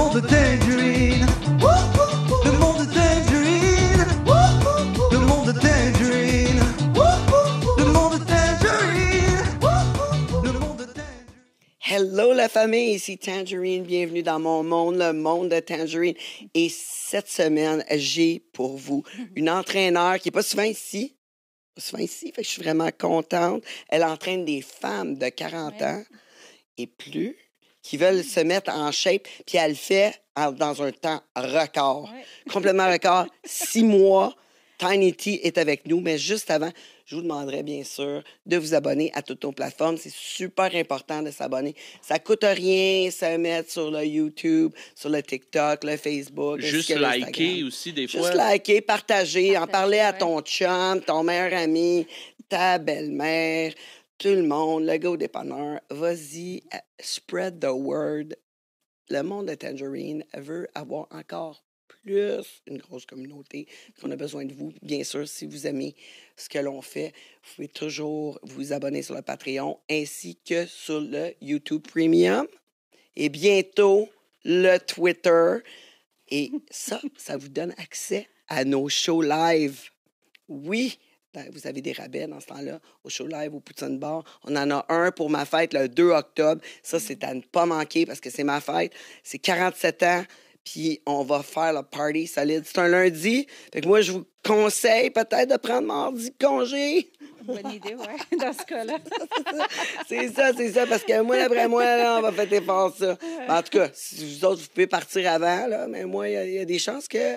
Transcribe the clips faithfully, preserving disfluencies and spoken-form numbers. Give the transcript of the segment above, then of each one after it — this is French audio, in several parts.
monde de Tangerine. Le monde de Tangerine. Le monde de Tangerine. Le monde de Tangerine. Le monde de Tangerine. Hello la famille, ici Tangerine, bienvenue dans mon monde, le monde de Tangerine. Et cette semaine, j'ai pour vous une entraîneur qui n'est pas souvent ici, pas souvent ici, fait que je suis vraiment contente. Elle entraîne des femmes de quarante Ouais. ans et plus qui veulent se mettre en shape, puis elle le fait en- dans un temps record, Ouais. complètement record, six mois. Tiny T est avec nous, mais juste avant, je vous demanderais bien sûr de vous abonner à toutes nos plateformes. C'est super important de s'abonner. Ça coûte rien, se mettre sur le YouTube, sur le TikTok, le Facebook. ainsi Juste que liker l'Instagram. aussi, des Juste fois. liker, partager, en Partager, parler à ouais. ton chum, ton meilleur ami, ta belle-mère, tout le monde, le gars au dépanneur. Vas-y, euh, spread the word. Le monde de Tangerine veut avoir encore plus une grosse communauté. On a besoin de vous. Bien sûr, si vous aimez ce que l'on fait, vous pouvez toujours vous abonner sur le Patreon ainsi que sur le YouTube Premium. Et bientôt, le Twitter. Et ça, ça vous donne accès à nos shows live. Oui, ben, vous avez des rabais dans ce temps-là, au show live, au Poutine Bar. On en a un pour ma fête le deux octobre. Ça, c'est à ne pas manquer parce que c'est ma fête. C'est quarante-sept ans, puis on va faire le party solide. C'est un lundi. Fait que moi, je vous conseille peut-être de prendre mardi de congé. Bonne idée, oui, dans ce cas-là. C'est ça, c'est ça, parce que moi, après moi, là, on va fêter fort ça. En tout cas, si vous autres, vous pouvez partir avant, là, mais moi, il y a- il y, a des chances que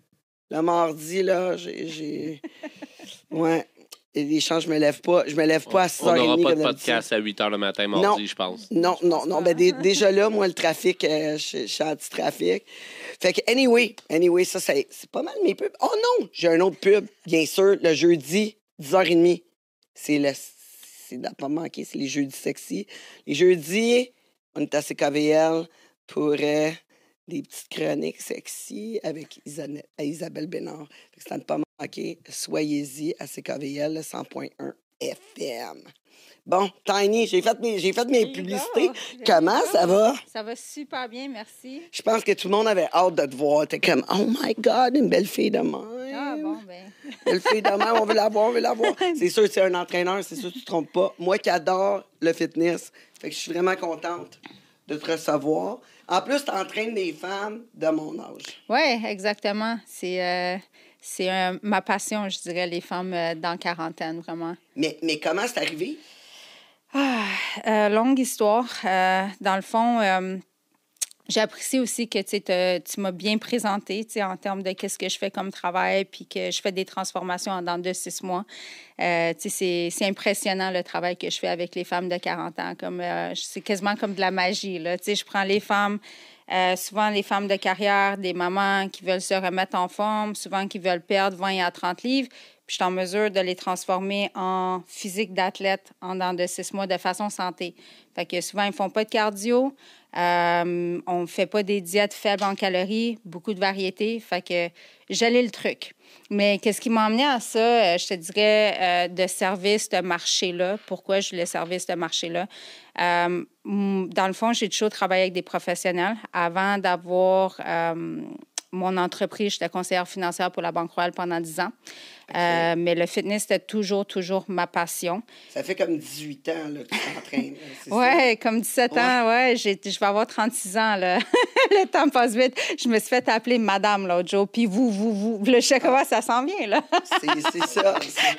le mardi, là, j'ai... j'ai... Ouais, il y a des chances que je me lève pas. Je me lève pas à six On heures trente n'aura pas comme de d'habitude. podcast à huit heures le matin, Non. mardi, je pense. Non, non, non. Ben, dé- déjà là, moi, le trafic, euh, je je suis anti-trafic. Fait que, anyway, anyway, ça, c'est c'est pas mal mes pubs. Oh non, j'ai un autre pub, bien sûr, le jeudi, dix heures trente. C'est le. C'est à pas manquer, c'est les jeudis sexy. Les jeudis, on est à C K V L pour euh, des petites chroniques sexy avec Isane- Isabelle Bénard. Fait que c'est à ne pas manquer. Soyez-y à C K V L cent point un F M. Bon, Tiny, j'ai fait mes, j'ai fait mes There you publicités. go. There Comment you go. ça va? Ça va super bien, merci. Je pense que tout le monde avait hâte de te voir. T'es comme, oh my God, une belle fille de même. Ah bon, ben. Belle fille de même, on veut la voir, on veut la voir. C'est sûr que c'est un entraîneur, c'est sûr que tu ne te trompes pas. Moi qui adore le fitness, fait que je suis vraiment contente de te recevoir. En plus, tu entraînes des femmes de mon âge. Oui, exactement. C'est euh, c'est euh, ma passion, je dirais, les femmes euh, dans quarantaine, vraiment. Mais, mais comment c'est arrivé? Ah, euh, longue histoire. Euh, dans le fond, euh, j'apprécie aussi que tu sais, te- tu m'as bien présenté tu sais, en termes de qu'est-ce que je fais comme travail, puis que je fais des transformations en dans de six mois. Euh, tu sais, c'est, c'est impressionnant le travail que je fais avec les femmes de quarante ans. Comme, euh, c'est quasiment comme de la magie. Là. Tu sais, je prends les femmes, euh, souvent les femmes de carrière, des mamans qui veulent se remettre en forme, souvent qui veulent perdre vingt à trente livres. Puis je suis en mesure de les transformer en physique d'athlète en dans de six mois de façon santé. Fait que souvent, ils ne font pas de cardio. Euh, on ne fait pas des diètes faibles en calories, beaucoup de variétés. Fait que j'allais le truc. Mais qu'est-ce qui m'a amené à ça, euh, je te dirais, euh, de service de marché-là. Pourquoi je voulais service de marché-là? Euh, dans le fond, j'ai toujours travaillé avec des professionnels. Avant d'avoir euh, mon entreprise, j'étais conseillère financière pour la Banque Royale pendant dix ans. Euh, mais le fitness, c'était toujours, toujours ma passion. Ça fait comme dix-huit ans là, que tu t'entraînes. là, c'est ça? Oui, comme dix-sept ans, ouais, j'ai, je vais avoir trente-six ans, là. Le temps passe vite. Je me suis fait appeler madame l'autre jour, puis vous, vous, vous. Là, je sais comment ça s'en vient, là. C'est, c'est ça. C'est-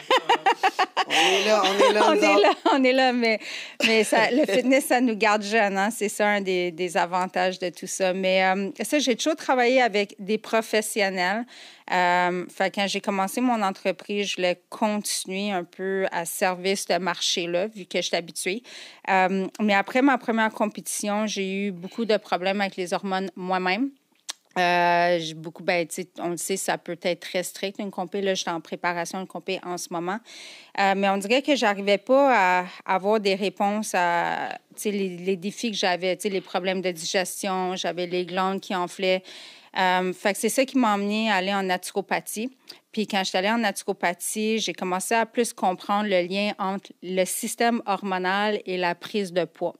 On est là, on est là. On nous est autres. là, on est là, mais, mais ça, le fitness, ça nous garde jeunes, hein? C'est ça un des, des avantages de tout ça. Mais euh, ça, j'ai toujours travaillé avec des professionnels. Euh, fait que quand j'ai commencé mon entreprise, je voulais continuer un peu à service de marché-là, vu que je suis habituée. Euh, mais après ma première compétition, j'ai eu beaucoup de problèmes avec les hormones moi-même. Euh, j'ai beaucoup, ben, tu sais, on le sait, ça peut être très strict, une compé. Là, je suis en préparation de compé en ce moment. Euh, mais on dirait que j'arrivais pas à avoir des réponses à, tu sais, les, les défis que j'avais, tu sais, les problèmes de digestion, j'avais les glandes qui enflaient. Euh, fait que c'est ça qui m'a amené à aller en naturopathie. Puis quand je suis allée en naturopathie, j'ai commencé à plus comprendre le lien entre le système hormonal et la prise de poids.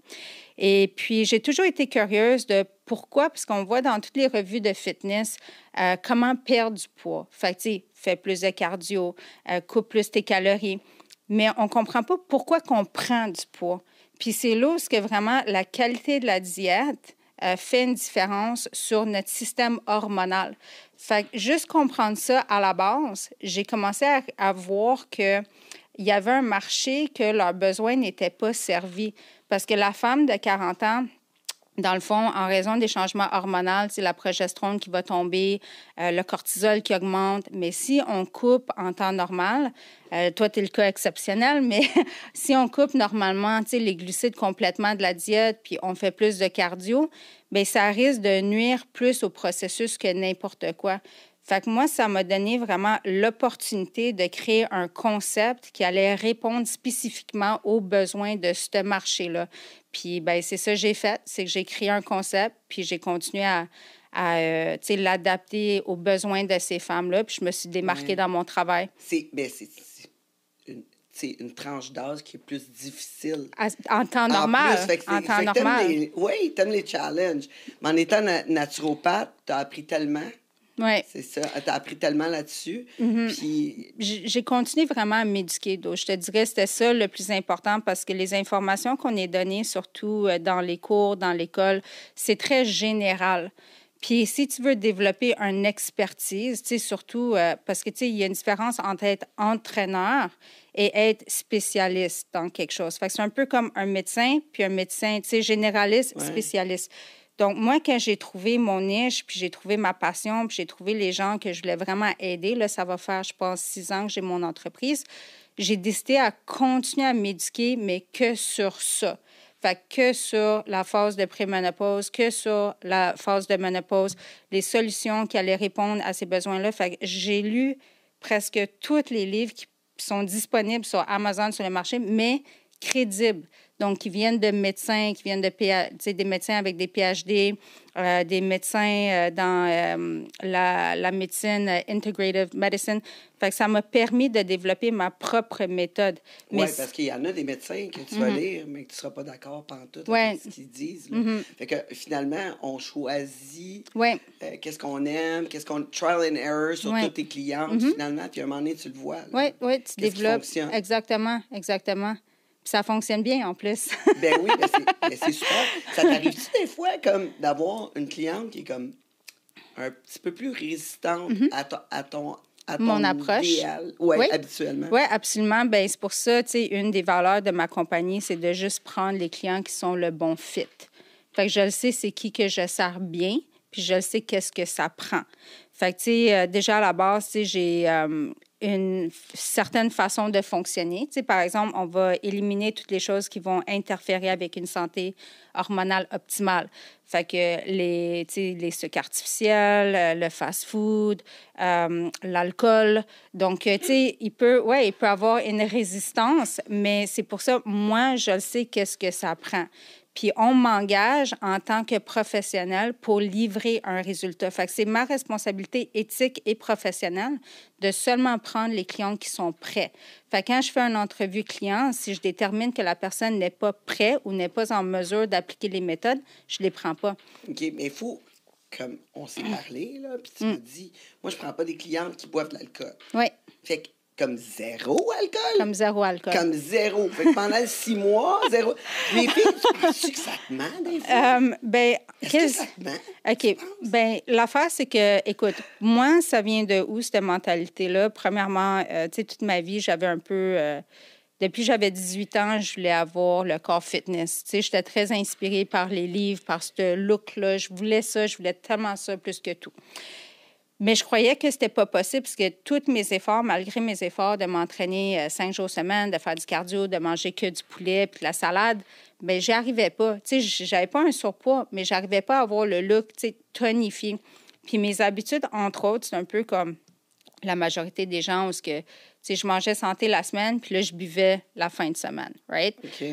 Et puis, j'ai toujours été curieuse de pourquoi, parce qu'on voit dans toutes les revues de fitness euh, comment perdre du poids. Fait que, tu sais, fais plus de cardio, euh, coupe plus tes calories. Mais on ne comprend pas pourquoi qu'on prend du poids. Puis c'est là où ce que vraiment la qualité de la diète euh, fait une différence sur notre système hormonal. Fait que juste comprendre ça à la base, j'ai commencé à, à voir qu'il y avait un marché que leurs besoins n'étaient pas servis. Parce que la femme de quarante ans, dans le fond, en raison des changements hormonaux, c'est la progestérone qui va tomber, euh, le cortisol qui augmente. Mais si on coupe en temps normal, euh, toi, tu es le cas exceptionnel, mais si on coupe normalement les glucides complètement de la diète puis on fait plus de cardio, bien, ça risque de nuire plus au processus que n'importe quoi. Fait que moi, ça m'a donné vraiment l'opportunité de créer un concept qui allait répondre spécifiquement aux besoins de ce marché-là. Puis, bien, c'est ça que j'ai fait, c'est que j'ai créé un concept, puis j'ai continué à, à euh, tu sais, l'adapter aux besoins de ces femmes-là, puis je me suis démarquée ouais. dans mon travail. C'est, bien, c'est, c'est une, c'est une tranche d'âge qui est plus difficile. À, en temps normal. En, plus, en temps normal. Les, oui, t'aimes les challenges. Mais en étant na- naturopathe, t'as appris tellement. Oui. C'est ça. Tu as appris tellement là-dessus. Mm-hmm. Puis... J'ai continué vraiment à m'éduquer. Donc, je te dirais que c'était ça le plus important parce que les informations qu'on est données, surtout dans les cours, dans l'école, c'est très général. Puis, si tu veux développer une expertise, tu sais, surtout euh, parce que, tu sais, il y a une différence entre être entraîneur et être spécialiste dans quelque chose. Fait que c'est un peu comme un médecin, puis un médecin, tu sais, généraliste, ouais. spécialiste. Donc, moi, quand j'ai trouvé mon niche, puis j'ai trouvé ma passion, puis j'ai trouvé les gens que je voulais vraiment aider, là, ça va faire, je pense, six ans que j'ai mon entreprise, j'ai décidé à continuer à m'éduquer, mais que sur ça. Fait que sur la phase de préménopause, que sur la phase de ménopause, les solutions qui allaient répondre à ces besoins-là. Fait que j'ai lu presque tous les livres qui sont disponibles sur Amazon, sur le marché, mais crédibles. Donc, qui viennent de médecins, qui viennent de P H D, tu sais, des médecins avec des P H D, euh, des médecins euh, dans euh, la, la médecine euh, integrative medicine. Fait que ça m'a permis de développer ma propre méthode. Oui, parce qu'il y en a des médecins que tu vas mm-hmm. lire, mais que tu ne seras pas d'accord pantoute ouais. avec ce qu'ils disent. Là. Mm-hmm. Fait que finalement, on choisit ouais. euh, qu'est-ce qu'on aime, qu'est-ce qu'on... Trial and error sur ouais. toutes tes clientes, mm-hmm. finalement, puis à un moment donné, tu le vois. Oui, oui, tu développes. Exactement, exactement. Puis ça fonctionne bien, en plus. Ben oui, ben c'est, ben c'est super. Ça t'arrive-tu des fois comme d'avoir une cliente qui est comme un petit peu plus résistante mm-hmm. à, to, à ton à ton Mon approche. idéal? Ouais, oui, habituellement. Oui, absolument. Bien, c'est pour ça, tu sais, une des valeurs de ma compagnie, c'est de juste prendre les clients qui sont le bon fit. Fait que je le sais, c'est qui que je sers bien, puis je le sais qu'est-ce que ça prend. Fait que, tu sais, euh, déjà à la base, tu sais, j'ai... Euh, une certaine façon de fonctionner. Tu sais, par exemple, on va éliminer toutes les choses qui vont interférer avec une santé hormonale optimale. Fait que les, tu sais, les sucres artificiels, le fast-food, euh, l'alcool. Donc, tu sais, il peut, ouais, il peut avoir une résistance, mais c'est pour ça, moi, je le sais qu'est-ce que ça prend. Puis on m'engage en tant que professionnel pour livrer un résultat. Fait que c'est ma responsabilité éthique et professionnelle de seulement prendre les clients qui sont prêts. Fait que quand je fais une entrevue client, si je détermine que la personne n'est pas prête ou n'est pas en mesure d'appliquer les méthodes, je ne les prends pas. OK, mais il faut, comme on s'est parlé, là, puis tu mm. me dis, moi, je ne prends pas des clientes qui boivent de l'alcool. Oui. Fait que comme zéro alcool? Comme zéro alcool. Comme zéro. Fait que pendant six mois, zéro. Les filles, tu penses-tu que ça te ment, des fois? Um, ben, Est-ce que ça te ment? OK. Ben, l'affaire, c'est que, écoute, moi, ça vient de où, cette mentalité-là? Premièrement, euh, tu sais, toute ma vie, j'avais un peu... Euh, depuis que j'avais dix-huit ans, je voulais avoir le corps fitness. Tu sais, j'étais très inspirée par les livres, par ce look-là. Je voulais ça, je voulais tellement ça plus que tout. Mais je croyais que c'était pas possible parce que tous mes efforts, malgré mes efforts de m'entraîner euh, cinq jours semaine, de faire du cardio, de manger que du poulet puis de la salade, bien, j'y arrivais pas. Tu sais, j'avais pas un surpoids, mais j'arrivais pas à avoir le look, tu sais, tonifié. Puis mes habitudes, entre autres, c'est un peu comme la majorité des gens où que, tu sais, je mangeais santé la semaine puis là, je buvais la fin de semaine, right? OK.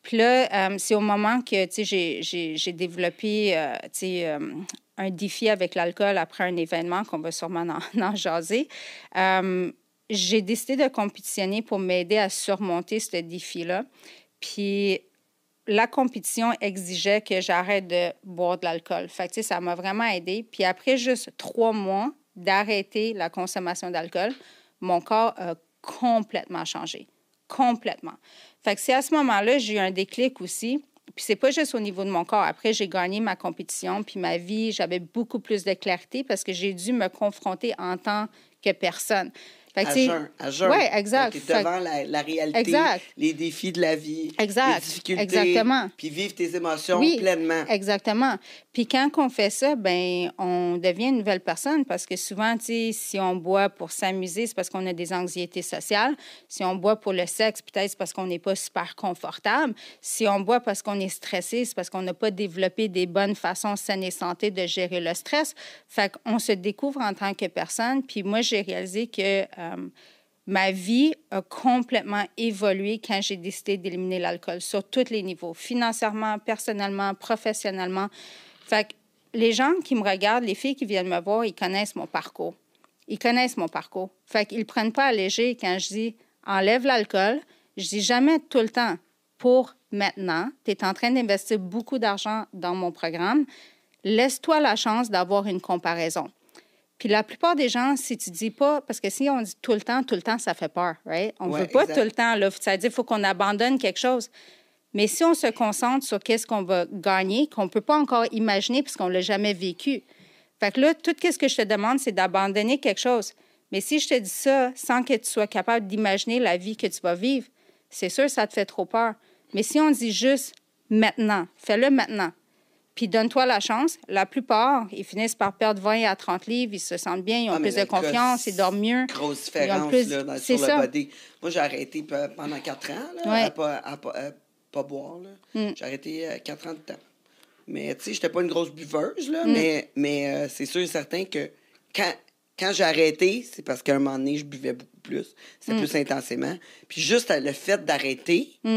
Puis là, euh, c'est au moment que, tu sais, j'ai, j'ai, j'ai développé, euh, tu sais, euh, un défi avec l'alcool après un événement qu'on va sûrement en, en jaser. Euh, j'ai décidé de compétitionner pour m'aider à surmonter ce défi-là. Puis la compétition exigeait que j'arrête de boire de l'alcool. Fait que, tu sais, ça m'a vraiment aidé. Puis après juste trois mois d'arrêter la consommation d'alcool, mon corps a complètement changé. Complètement. Fait que c'est à ce moment-là, j'ai eu un déclic aussi. Puis c'est pas juste au niveau de mon corps. Après, j'ai gagné ma compétition, puis ma vie, j'avais beaucoup plus de clarté parce que j'ai dû me confronter en tant que personne. Fait que, à tu sais, jeun, à jeun. Oui, exact. Tu es Fait devant que- la, la réalité, Exact. les défis de la vie, Exact. les difficultés. Exactement. Puis vivre tes émotions Oui, pleinement. exactement. Puis quand on fait ça, ben on devient une nouvelle personne parce que souvent, tu sais, si on boit pour s'amuser, c'est parce qu'on a des anxiétés sociales. Si on boit pour le sexe, peut-être c'est parce qu'on n'est pas super confortable. Si on boit parce qu'on est stressé, c'est parce qu'on n'a pas développé des bonnes façons saines et santé de gérer le stress. Fait qu'on se découvre en tant que personne. Puis moi, j'ai réalisé que... Euh, ma vie a complètement évolué quand j'ai décidé d'éliminer l'alcool sur tous les niveaux, financièrement, personnellement, professionnellement. Fait que les gens qui me regardent, les filles qui viennent me voir, ils connaissent mon parcours. Ils connaissent mon parcours. Fait qu'ils ne prennent pas à léger quand je dis « enlève l'alcool ». Je dis jamais tout le temps « pour maintenant ». Tu es en train d'investir beaucoup d'argent dans mon programme. Laisse-toi la chance d'avoir une comparaison. Puis la plupart des gens, si tu dis pas, parce que si on dit tout le temps, tout le temps, ça fait peur, right? On ne Ouais, veut pas exact. tout le temps, là. Ça veut dire qu'il faut qu'on abandonne quelque chose. Mais si on se concentre sur qu'est-ce qu'on va gagner, qu'on ne peut pas encore imaginer parce qu'on ne l'a jamais vécu. Fait que là, tout ce que je te demande, c'est d'abandonner quelque chose. Mais si je te dis ça sans que tu sois capable d'imaginer la vie que tu vas vivre, c'est sûr que ça te fait trop peur. Mais si on dit juste maintenant, fais-le maintenant. Puis donne-toi la chance. La plupart, ils finissent par perdre vingt à trente livres, ils se sentent bien, ils ont Ah, mais plus de l'alcool, confiance, ils dorment mieux. Grosse Ils ont différence plus- là, dans, c'est sur ça. le body. Moi, j'ai arrêté pe- pendant quatre ans là, Ouais. à pas, à pas, à pas boire. Là. Mm. J'ai arrêté euh, quatre ans de temps. Mais tu sais, j'étais pas une grosse buveuse, là, Mm. mais, mais euh, c'est sûr et certain que quand, quand j'ai arrêté, c'est parce qu'à un moment donné, je buvais beaucoup plus. C'était Mm. plus intensément. Puis juste euh, le fait d'arrêter, Mm.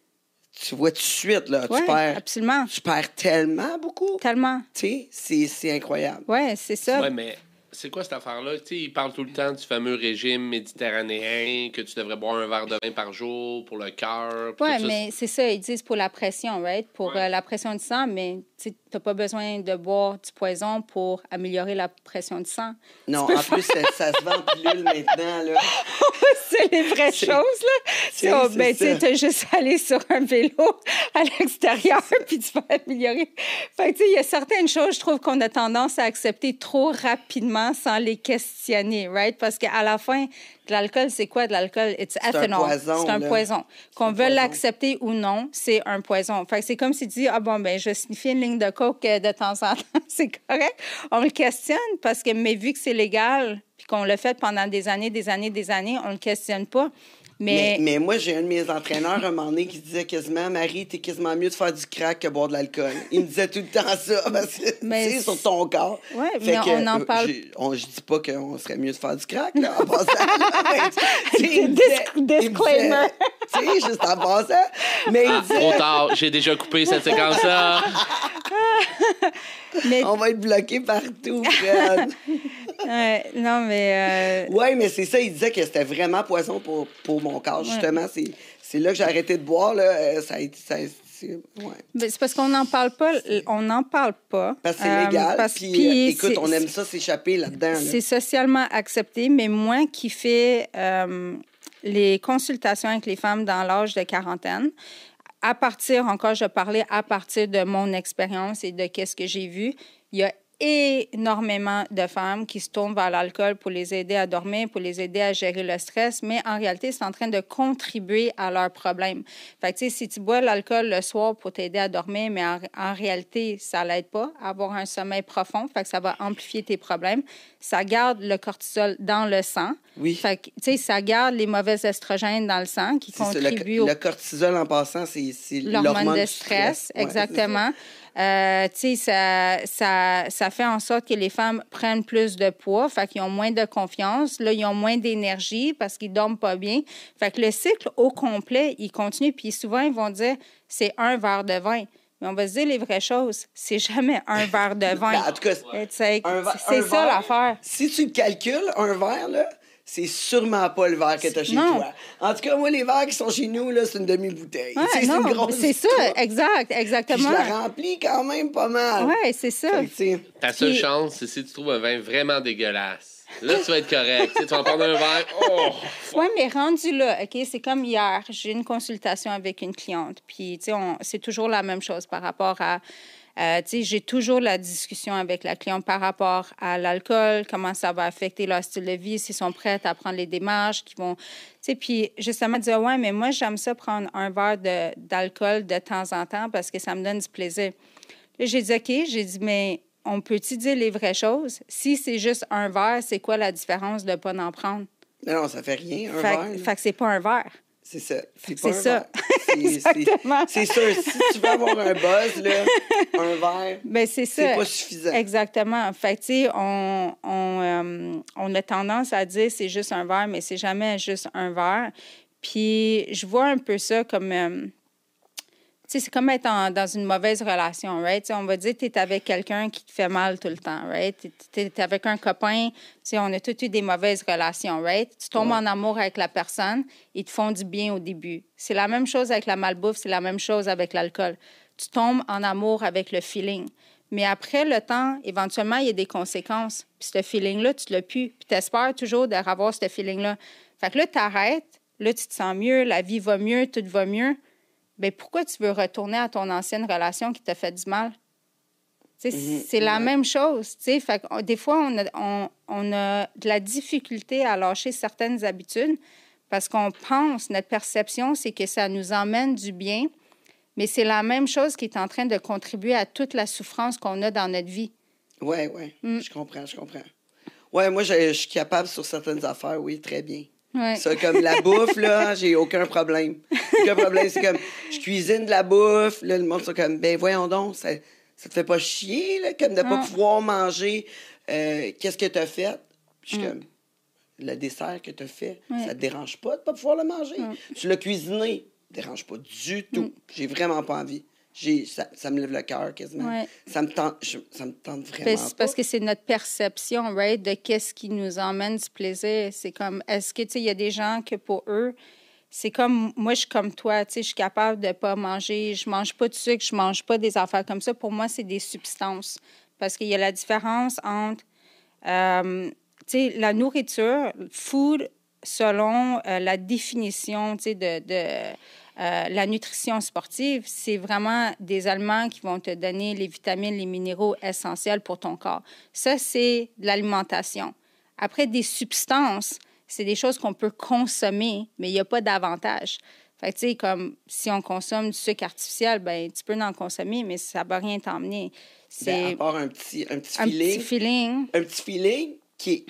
tu vois tout de suite, là, Oui, tu perds, absolument. tu perds tellement beaucoup. Tellement. Tu sais, c'est, c'est incroyable. Oui, c'est ça. Ouais, mais c'est quoi cette affaire-là? Tu sais, ils parlent tout le temps du fameux régime méditerranéen, que tu devrais boire un verre de vin par jour pour le cœur. puis Oui, tout ça. mais c'est ça, ils disent pour la pression, right? Pour Ouais. euh, la pression du sang, mais tu n'as pas besoin de boire du poison pour améliorer la pression du sang. Non, Tu peux en plus, ça, ça se vend en pilule maintenant, là. C'est les vraies C'est- choses, là. c'est- Tu sais, c'est ben, tu ça. as juste à aller sur un vélo à l'extérieur, puis tu vas améliorer. Fait que, tu sais, il y a certaines choses, je trouve qu'on a tendance à accepter trop rapidement sans les questionner, right? Parce qu'à la fin, de l'alcool, c'est quoi de l'alcool? It's un ethanol. poison, C'est un là. poison. Qu'on un veuille poison. l'accepter ou non, c'est un poison. Fait que c'est comme si tu dis, ah bon, ben je vais sniffer une ligne de coke euh, de temps en temps. C'est correct. On le questionne parce que, mais vu que c'est légal, puis qu'on l'a fait pendant des années, des années, des années, on le questionne pas. Mais, Mais, mais moi, j'ai un de mes entraîneurs, un moment donné, qui disait quasiment, Marie, t'es quasiment mieux de faire du crack que boire de l'alcool. Il me disait tout le temps ça, parce que Mais c'est sur ton corps. Ouais, Fait mais que, on en euh, parle- j'ai- on- Je dis pas qu'on serait mieux de faire du crack, là, en passant. là, mais, tu sais, il me Dis- disait- il me disait- disclaimer. Tu sais, juste en passant. Mais il disait, Trop tard, j'ai déjà coupé cette séquence-là. mais on va être bloqué partout, Fred. euh, non, mais euh, Oui, mais c'est ça, il disait que c'était vraiment poison pour, pour mon corps, justement. C'est, c'est là que j'ai arrêté de boire, là. Euh, Ça a été... Ça, c'est, ouais. ben, c'est parce qu'on n'en parle pas. On n'en parle pas. Parce que c'est Euh, légal, parce- puis, puis euh, écoute, c'est- on aime ça s'échapper là-dedans. là. C'est socialement accepté, mais moi qui fais euh, les consultations avec les femmes dans l'âge de quarantaine, à partir, encore, je parlais à partir de mon expérience et de qu'est-ce que j'ai vu, il y a énormément de femmes qui se tournent vers l'alcool pour les aider à dormir, pour les aider à gérer le stress, mais en réalité, c'est en train de contribuer à leurs problèmes. Fait que, tu sais, si tu bois l'alcool le soir pour t'aider à dormir, mais en, en réalité, ça l'aide pas à avoir un sommeil profond, fait que ça va amplifier tes problèmes. Ça garde le cortisol dans le sang. Oui. Fait que, tu sais, ça garde les mauvais estrogènes dans le sang qui C'est ça, contribuent le, au le cortisol, en passant, c'est, c'est l'hormone l'hormone de du stress, Ouais, exactement. Euh, tu sais, ça, ça, ça fait en sorte que les femmes prennent plus de poids, fait qu'ils ont moins de confiance. Là, ils ont moins d'énergie parce qu'ils dorment pas bien. Fait que le cycle au complet, il continue. Puis souvent, ils vont dire, c'est un verre de vin. Mais on va se dire les vraies choses. C'est jamais un verre de vin. Ben, en tout cas, c'est un va- c'est un ça verre, l'affaire. Si tu le calcules, un verre, là, c'est sûrement pas le verre que tu as chez Non. toi. En tout cas, moi, les verres qui sont chez nous, là, c'est une demi-bouteille. Ouais, Tu sais, non, c'est une grosse c'est ça, coupe. exact, Puis exactement. je la remplis quand même pas mal. Oui, c'est ça. Fait que, tu sais, Ta seule Puis- chance, c'est si tu trouves un vin vraiment dégueulasse. Là, tu vas être correct. Tu sais, tu vas en prendre un verre. Oh! Oui, mais rendu là, OK, c'est comme hier, j'ai une consultation avec une cliente, puis, tu sais, on- c'est toujours la même chose par rapport à, euh, tu sais, j'ai toujours la discussion avec la cliente par rapport à l'alcool, comment ça va affecter leur style de vie, s'ils sont prêts à prendre les démarches, qu'ils vont, tu sais, puis justement, dire, ouais, mais moi, j'aime ça prendre un verre de, d'alcool de temps en temps parce que ça me donne du plaisir. Là, j'ai dit, OK, j'ai dit, mais on peut-tu dire les vraies choses? Si c'est juste un verre, c'est quoi la différence de ne pas en prendre? non, non, ça fait rien, un Fait, verre. que- là. fait que c'est pas un verre. C'est ça. C'est C'est pas un ça. verre. C'est- c'est- Exactement. C'est sûr, si tu veux avoir un buzz, là, un verre, Ben, c'est ça. c'est pas suffisant. Exactement. Fait que, tu sais, on, on, euh, on a tendance à dire c'est juste un verre, mais c'est jamais juste un verre. Puis, je vois un peu ça comme... euh, tu sais, c'est comme être en- dans une mauvaise relation, right? Tu sais, on va dire que tu es avec quelqu'un qui te fait mal tout le temps, right? Tu es avec un copain, tu sais, on a tous eu des mauvaises relations, right? Tu tombes Ouais. en amour avec la personne, ils te font du bien au début. C'est la même chose avec la malbouffe, c'est la même chose avec l'alcool. Tu tombes en amour avec le feeling. Mais après le temps, éventuellement, il y a des conséquences. Puis ce feeling-là, tu ne l'as plus. Puis tu espères toujours de revoir ce feeling-là. Fait que là, tu arrêtes, là, tu te sens mieux, la vie va mieux, tout va mieux. Bien, pourquoi tu veux retourner à ton ancienne relation qui t'a fait du mal? Tu sais, Mhm. c'est la Ouais. même chose. Tu sais, fait que, on- des fois, on a, on, on a de la difficulté à lâcher certaines habitudes parce qu'on pense, notre perception, c'est que ça nous emmène du bien, mais c'est la même chose qui est en train de contribuer à toute la souffrance qu'on a dans notre vie. Oui, oui. Mm. Je comprends, je comprends. Oui, moi, je, je suis capable sur certaines affaires, oui, très bien. Ouais. Ça, comme la bouffe, là, j'ai aucun problème. Aucun problème. C'est comme, je cuisine de la bouffe, là, le monde, c'est comme, ben voyons donc, ça, ça te fait pas chier, là, comme de pas Ah. pouvoir manger. euh, Qu'est-ce que t'as fait? Puis je suis Mm. comme, le dessert que t'as fait, Ouais. ça te dérange pas de pas pouvoir le manger? Mm. Tu l'as cuisiné, ça te dérange pas du tout. J'ai vraiment pas envie. J'ai, ça, ça me lève le cœur quasiment. Ouais. Ça me tente, je- ça me tente vraiment Ben, c'est pas. parce que c'est notre perception, right, de qu'est-ce qui nous emmène du plaisir. C'est comme, est-ce que, tu sais, il y a des gens que pour eux, c'est comme, moi, je suis comme toi, tu sais, je suis capable de pas manger, je mange pas de sucre, je mange pas des affaires comme ça. Pour moi, c'est des substances. Parce qu'il y a la différence entre, euh, tu sais, la nourriture, food, selon euh, la définition, tu sais, de... de Euh, la nutrition sportive, c'est vraiment des aliments qui vont te donner les vitamines, les minéraux essentiels pour ton corps. Ça, c'est de l'alimentation. Après, des substances, c'est des choses qu'on peut consommer, mais il n'y a pas d'avantage. Fait que, tu sais, comme si on consomme du sucre artificiel, ben tu peux en consommer, mais ça ne va rien t'emmener. C'est Ben, à part un petit, un petit un feeling. petit feeling. Un petit feeling qui est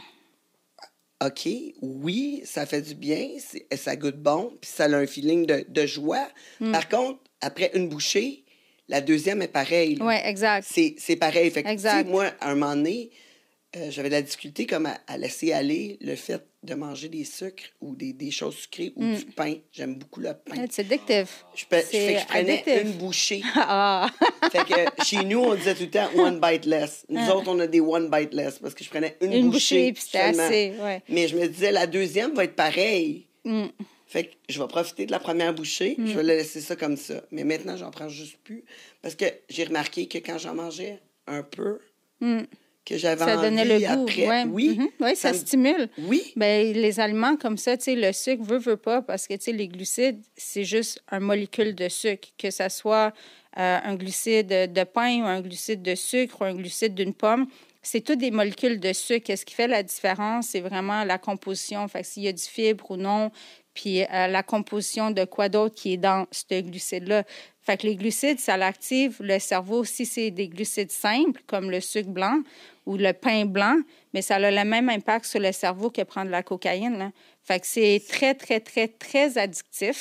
OK, oui, ça fait du bien, c'est- ça goûte bon, puis ça a un feeling de, de joie. Mm. Par contre, après une bouchée, la deuxième est pareille. là. Oui, exact. C'est, c'est pareil. Fait que, tu sais, Exact. moi, à un moment donné, euh, j'avais de la difficulté comme à, à laisser aller le fait de manger des sucres ou des, des choses sucrées ou Mm. du pain. J'aime beaucoup le pain. C'est addictive. Je, pe- je C'est fais que je prenais addictif. une bouchée. Ah! Fait que chez nous, on disait tout le temps one bite less. Nous autres, on a des one bite less parce que je prenais une, Une bouchée. bouchée, puis c'était seulement. assez, ouais. Mais je me disais, la deuxième va être pareille. Mm. Fait que je vais profiter de la première bouchée, je vais la laisser ça comme ça. Mais maintenant, j'en prends juste plus. Parce que j'ai remarqué que quand j'en mangeais un peu, Mm. que j'avais Ça envie donnait le goût. après, Ouais. oui. Mhm. Oui, ça, me- stimule. Oui. Ben, les aliments comme ça, tu sais, le sucre veut, veut pas, parce que, tu sais, les glucides, c'est juste un molécule de sucre, que ça soit euh, un glucide de pain ou un glucide de sucre ou un glucide d'une pomme. C'est toutes des molécules de sucre. Ce qui fait la différence, c'est vraiment la composition. Fait que s'il y a du fibre ou non, puis euh, la composition de quoi d'autre qui est dans ce glucide-là. Fait que les glucides, ça l'active le cerveau si c'est des glucides simples, comme le sucre blanc ou le pain blanc, mais ça a le même impact sur le cerveau que prendre de la cocaïne, là. Fait que c'est très, très, très, très addictif.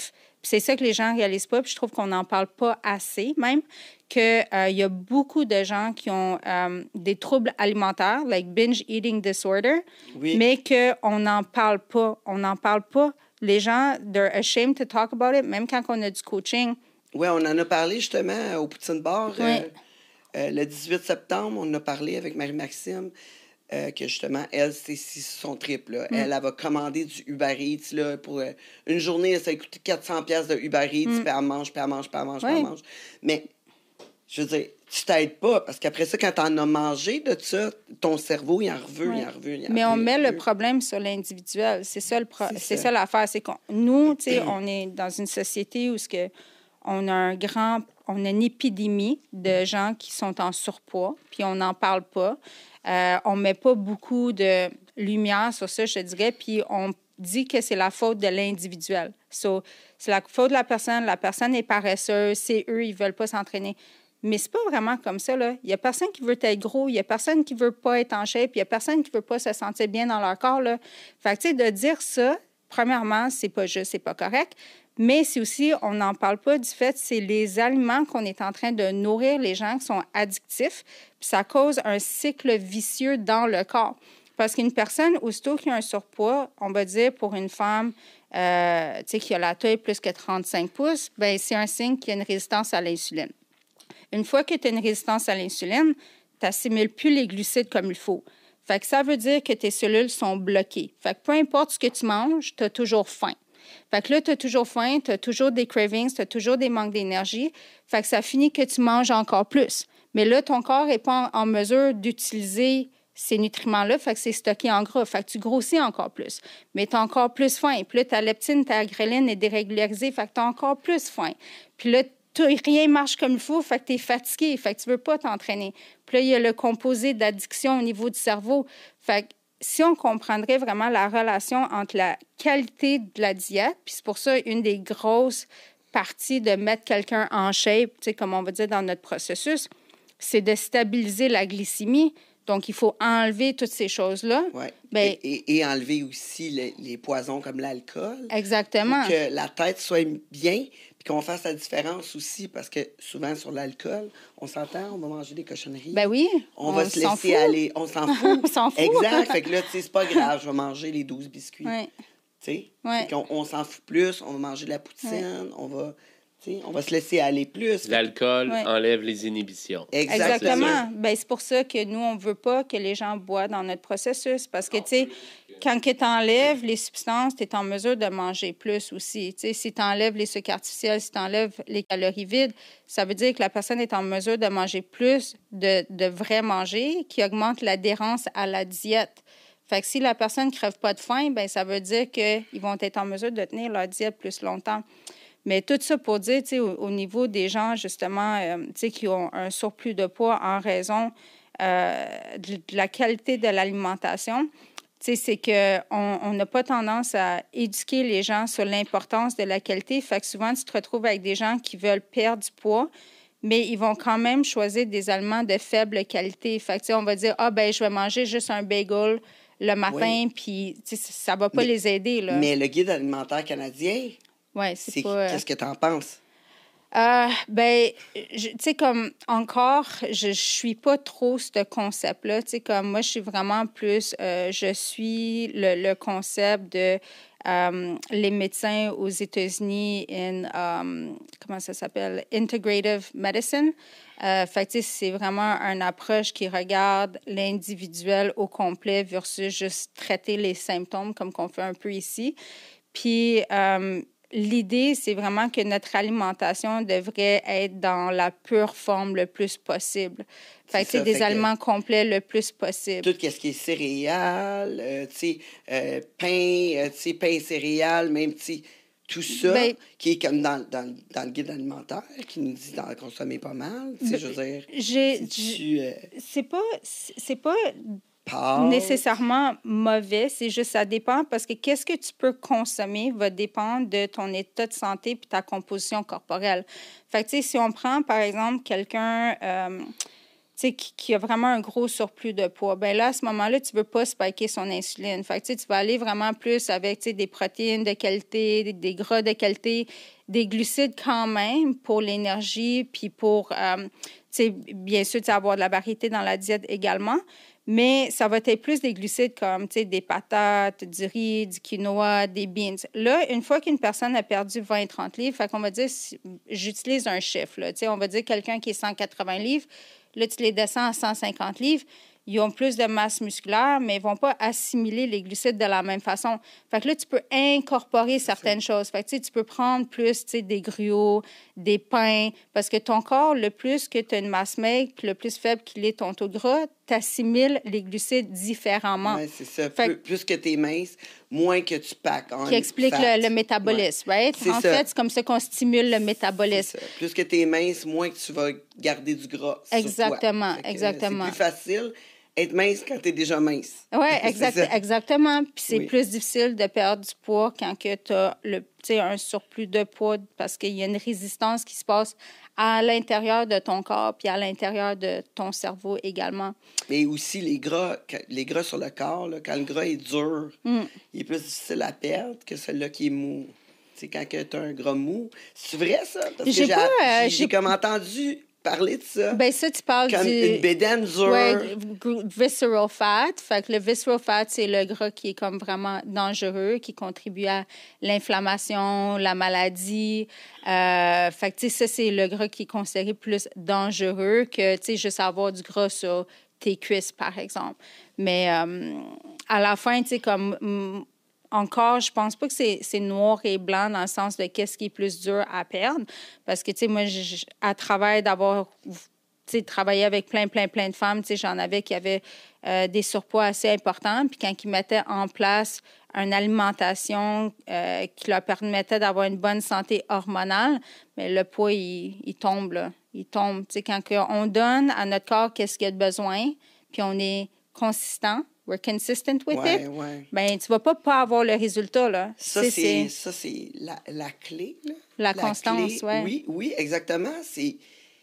c'est ça que les gens ne réalisent pas, puis je trouve qu'on n'en parle pas assez même, qu'il euh, y a beaucoup de gens qui ont euh, des troubles alimentaires, like binge eating disorder, Oui. mais qu'on n'en parle pas. On n'en parle pas. Les gens, they're ashamed to talk about it, même quand on a du coaching. Oui, on en a parlé justement au Poutine Bar. Oui. Euh, euh, le dix-huit septembre, on en a parlé avec Marie-Maxime, euh, que justement, elle, c'est c'est son trip. Là. Mm. Elle, elle va commander du Uber Eats. Là, pour euh, une journée, ça coûte quatre cents dollars de Uber Eats, Mm. puis elle mange, puis elle mange, puis elle mange, puis Oui. elle mange. Mais, je veux dire, tu t'aides pas, parce qu'après ça, quand t'en as mangé de ça, ton cerveau, il en reveut, Oui. il en reveut, il en Mais on reveut, met il en le reveut. problème sur l'individuel. C'est ça le pro- C'est c'est ça. ça l'affaire. C'est qu'on nous, tu sais, on est dans une société où ce que on a un grand, on a une épidémie de gens qui sont en surpoids, puis on n'en parle pas. Euh, on met pas beaucoup de lumière sur ça, je te dirais, puis on dit que c'est la faute de l'individuel. So, c'est la faute de la personne. La personne est paresseuse, c'est eux, ils veulent pas s'entraîner. Mais c'est pas vraiment comme ça, là. Il y a personne qui veut être gros, il y a personne qui veut pas être en shape, il y a personne qui veut pas se sentir bien dans leur corps, là. Fait que, tu sais, de dire ça, premièrement, c'est pas juste, c'est pas correct. Mais c'est aussi, on n'en parle pas du fait, c'est les aliments qu'on est en train de nourrir les gens qui sont addictifs, puis ça cause un cycle vicieux dans le corps. Parce qu'une personne, aussitôt qu'il y a un surpoids, on va dire pour une femme euh, tu sais, qui a la taille plus que trente-cinq pouces, bien, c'est un signe qu'il y a une résistance à l'insuline. Une fois que tu as une résistance à l'insuline, tu n'assimiles plus les glucides comme il faut. Fait que ça veut dire que tes cellules sont bloquées. Fait que peu importe ce que tu manges, tu as toujours faim. Fait que là, tu as toujours faim, tu as toujours des cravings, tu as toujours des manques d'énergie. Fait que ça finit que tu manges encore plus. Mais là, ton corps n'est pas en, en mesure d'utiliser ces nutriments-là, fait que c'est stocké en gras. Fait que tu grossis encore plus. Mais tu as encore plus faim. Puis là, ta leptine, ta ghrelin est dérégularisée, fait que tu as encore plus faim. Puis là, rien marche comme il faut, fait que tu es fatigué, fait que tu veux pas t'entraîner. Puis là, il y a le composé d'addiction au niveau du cerveau. Fait que si on comprendrait vraiment la relation entre la qualité de la diète, puis c'est pour ça une des grosses parties de mettre quelqu'un en shape, tu sais, comme on va dire dans notre processus, c'est de stabiliser la glycémie. Donc, il faut enlever toutes ces choses-là. Oui. Ben, et, et, et enlever aussi les, les poisons comme l'alcool. Exactement. Pour que la tête soit bien, puis qu'on fasse la différence aussi, parce que souvent sur l'alcool, on s'entend, on va manger des cochonneries. Ben oui. On, on va se laisser fout. aller. On s'en fout. On s'en fout. Exact. Fait que là, tu sais, c'est pas grave, je vais manger les douze biscuits. Oui. Tu sais? Ouais. Fait qu'on on s'en fout plus, on va manger de la poutine, ouais. on va... T'sais, on va se laisser aller plus. L'alcool Ouais. enlève les inhibitions. Exactement. Exactement. Ben, c'est pour ça que nous, on ne veut pas que les gens boivent dans notre processus. Parce que, tu sais, quand tu enlèves les substances, tu es en mesure de manger plus aussi. Tu sais, si tu enlèves les sucres artificiels, si tu enlèves les calories vides, ça veut dire que la personne est en mesure de manger plus de, de vrai manger qui augmente l'adhérence à la diète. Fait que si la personne ne crève pas de faim, ben ça veut dire qu'ils vont être en mesure de tenir leur diète plus longtemps. Mais tout ça pour dire, tu sais, au, au niveau des gens, justement, euh, tu sais, qui ont un surplus de poids en raison euh, de, de la qualité de l'alimentation, tu sais, c'est qu'on n'a pas tendance à éduquer les gens sur l'importance de la qualité. Fait que souvent, tu te retrouves avec des gens qui veulent perdre du poids, mais ils vont quand même choisir des aliments de faible qualité. Fait que, tu sais, on va dire, ah, ben je vais manger juste un bagel le matin, oui. puis, tu sais, ça va pas mais, les aider, là. Mais le guide alimentaire canadien... Ouais, c'est C'est pas... Qu'est-ce que tu en penses? Euh, ben, tu sais, comme encore, je, je suis pas trop ce concept-là. Tu sais, comme moi, je suis vraiment plus, euh, je suis le, le concept de euh, les médecins aux États-Unis in, um, comment ça s'appelle? Integrative medicine. Euh, fait que, tu sais, c'est vraiment une approche qui regarde l'individuel au complet versus juste traiter les symptômes comme qu'on fait un peu ici. Puis, euh, l'idée, c'est vraiment que notre alimentation devrait être dans la pure forme le plus possible. Fait que c'est des aliments complets le plus possible. Tout ce qui est céréales, euh, tu sais, euh, pain, euh, tu sais, pain céréales, même, tu sais, tout ça, ben, qui est comme dans, dans, dans le guide alimentaire, qui nous dit d'en consommer pas mal, tu sais, ben, je veux dire. J'ai, tu, euh, c'est pas... C'est pas Pâtes. Nécessairement mauvais, c'est juste ça dépend parce que qu'est-ce que tu peux consommer va dépendre de ton état de santé puis ta composition corporelle. Fait que, tu sais, si on prend, par exemple, quelqu'un... Euh, tu sais, qui, qui a vraiment un gros surplus de poids, bien là, à ce moment-là, tu ne veux pas spiker son insuline. Fait que, tu sais, tu vas aller vraiment plus avec, tu sais, des protéines de qualité, des, des gras de qualité, des glucides quand même pour l'énergie, puis pour, euh, tu sais, bien sûr, tu sais, avoir de la variété dans la diète également. Mais ça va être plus des glucides comme, tu sais, des patates, du riz, du quinoa, des beans. Là, une fois qu'une personne a perdu vingt à trente livres, fait qu'on va dire, si, j'utilise un chiffre, là, tu sais, on va dire quelqu'un qui est cent quatre-vingts livres, là, tu les descends à cent cinquante livres, ils ont plus de masse musculaire, mais ils ne vont pas assimiler les glucides de la même façon. Fait que là, tu peux incorporer certaines choses. Fait que, tu sais, tu peux prendre plus, tu sais, des gruots, des pains, parce que ton corps, le plus que tu as une masse maigre, puis le plus faible qu'il est ton taux de gras, tu assimiles les glucides différemment. Oui, c'est ça. Fait Plus, plus que tu es mince, moins que tu packs en qui explique fat. le, le métabolisme, Ouais. right? C'est En ça. fait, c'est comme ça qu'on stimule le métabolisme. C'est ça. Plus que tu es mince, moins que tu vas garder du gras sur Exactement, toi. Fait que, exactement. C'est plus facile être mince quand tu es déjà mince. Oui, C'est exact, ça. exactement. Puis c'est Oui. plus difficile de perdre du poids quand tu as le, tu sais, un surplus de poids parce qu'il y a une résistance qui se passe à l'intérieur de ton corps puis à l'intérieur de ton cerveau également. Mais aussi, les gras, quand- les gras sur le corps, là, quand le gras est dur, Mm. il est plus difficile à perdre que celui-là qui est mou. Tu sais, quand tu as un gras mou. C'est vrai, ça? Parce que J'ai j'ai, pas, euh, j'ai, j'ai- j'ai comme entendu parler de ça. Bien, ça, tu parles comme du... une bédaine dure. Ouais, g- visceral fat. Fait que le visceral fat, c'est le gras qui est comme vraiment dangereux, qui contribue à l'inflammation, la maladie. Euh, fait que, tu sais, ça, c'est le gras qui est considéré plus dangereux que, tu sais, juste avoir du gras sur tes cuisses, par exemple. Mais euh, à la fin, tu sais, comme... mm, encore, je pense pas que c'est, c'est noir et blanc dans le sens de qu'est-ce qui est plus dur à perdre. Parce que, tu sais, moi, je- je- à travers d'avoir, tu sais, travaillé avec plein, plein, plein de femmes, tu sais, j'en avais qui avaient euh, des surpoids assez importants. Puis quand ils mettaient en place une alimentation euh, qui leur permettait d'avoir une bonne santé hormonale, mais le poids, il, il tombe, là. Il tombe. Tu sais, quand on donne à notre corps qu'est-ce qu'il a de besoin, puis on est consistant, we're consistent with Ouais, it, ouais. ben tu vas pas pas avoir le résultat, là. Ça, C'est- c'est, c'est ça, c'est la, la clé. Là. la constance, clé, ouais. Oui, oui, exactement. C'est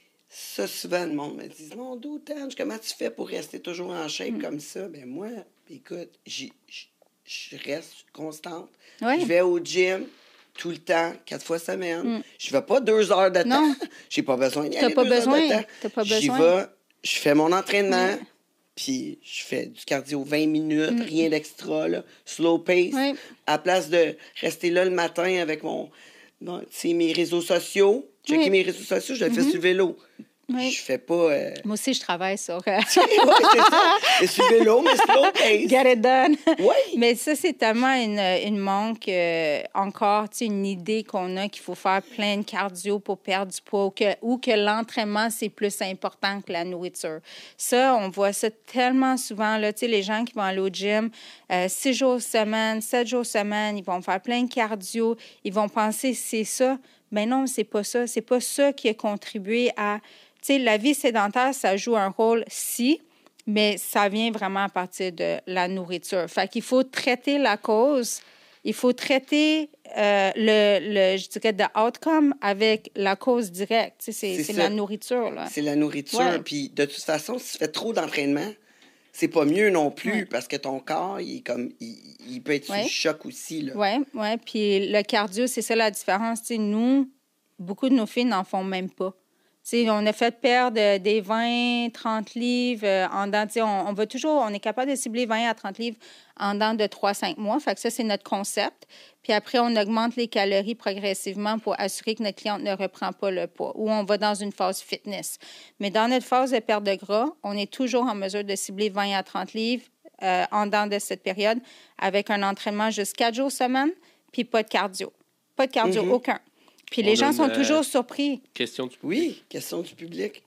ça, souvent, le monde me dit « Mon dos, Tange, comment tu fais pour rester toujours en shape Mm. comme ça? » Ben moi, écoute, j'y- j'y- je reste constante. Ouais. Je vais au gym tout le temps, quatre fois semaine. Mm. Je vais pas deux heures de Non. temps. J'ai pas besoin d'y T'as aller pas deux heures besoin. de temps. T'as pas J'y besoin. vais, je fais mon entraînement, puis je fais du cardio vingt minutes, rien d'extra, là, slow pace. Mm. Oui. À place de rester là le matin avec mon, mon- tu sais, mes réseaux sociaux, checker Oui. mes réseaux sociaux, je le fais sur le vélo. Oui. Je fais pas... euh, Moi aussi, je travaille sur euh, ouais, c'est ça. C'est sur le vélo, mais slow pace. Get it done. Oui. Mais ça, c'est tellement une, une manque, euh, encore, tu sais, une idée qu'on a qu'il faut faire plein de cardio pour perdre du poids ou que, ou que l'entraînement, c'est plus important que la nourriture. Ça, on voit ça tellement souvent, là, tu sais, les gens qui vont aller au gym euh, six jours semaine, sept jours semaine, ils vont faire plein de cardio, ils vont penser c'est ça. Mais non, c'est pas ça. C'est pas ça qui a contribué à... Tu sais, la vie sédentaire, ça joue un rôle, si, mais ça vient vraiment à partir de la nourriture. Fait qu'il faut traiter la cause, il faut traiter euh, le, le, je dirais, the outcome avec la cause directe. Tu sais, c'est, C'est c'est ça. la nourriture, là. C'est la nourriture. Ouais. Puis de toute façon, si tu fais trop d'entraînement, c'est pas mieux non plus Ouais. parce que ton corps, il, est comme, il, il peut être sous Ouais. choc aussi. Là. Oui, oui. Puis le cardio, c'est ça la différence. Tu sais, nous, beaucoup de nos filles n'en font même pas. Tu sais, on a fait perdre euh, des vingt, trente livres euh, en dedans. Tu sais, on, on va toujours, on est capable de cibler vingt à trente livres en dedans de trois à cinq mois. Fait que ça, c'est notre concept. Puis après, on augmente les calories progressivement pour assurer que notre cliente ne reprend pas le poids ou on va dans une phase fitness. Mais dans notre phase de perte de gras, on est toujours en mesure de cibler vingt à trente livres euh, en dedans de cette période avec un entraînement juste quatre jours semaine puis pas de cardio. Pas de cardio, Mhm. aucun. Puis On les a gens une, sont euh, toujours surpris. Question du Oui, question du public.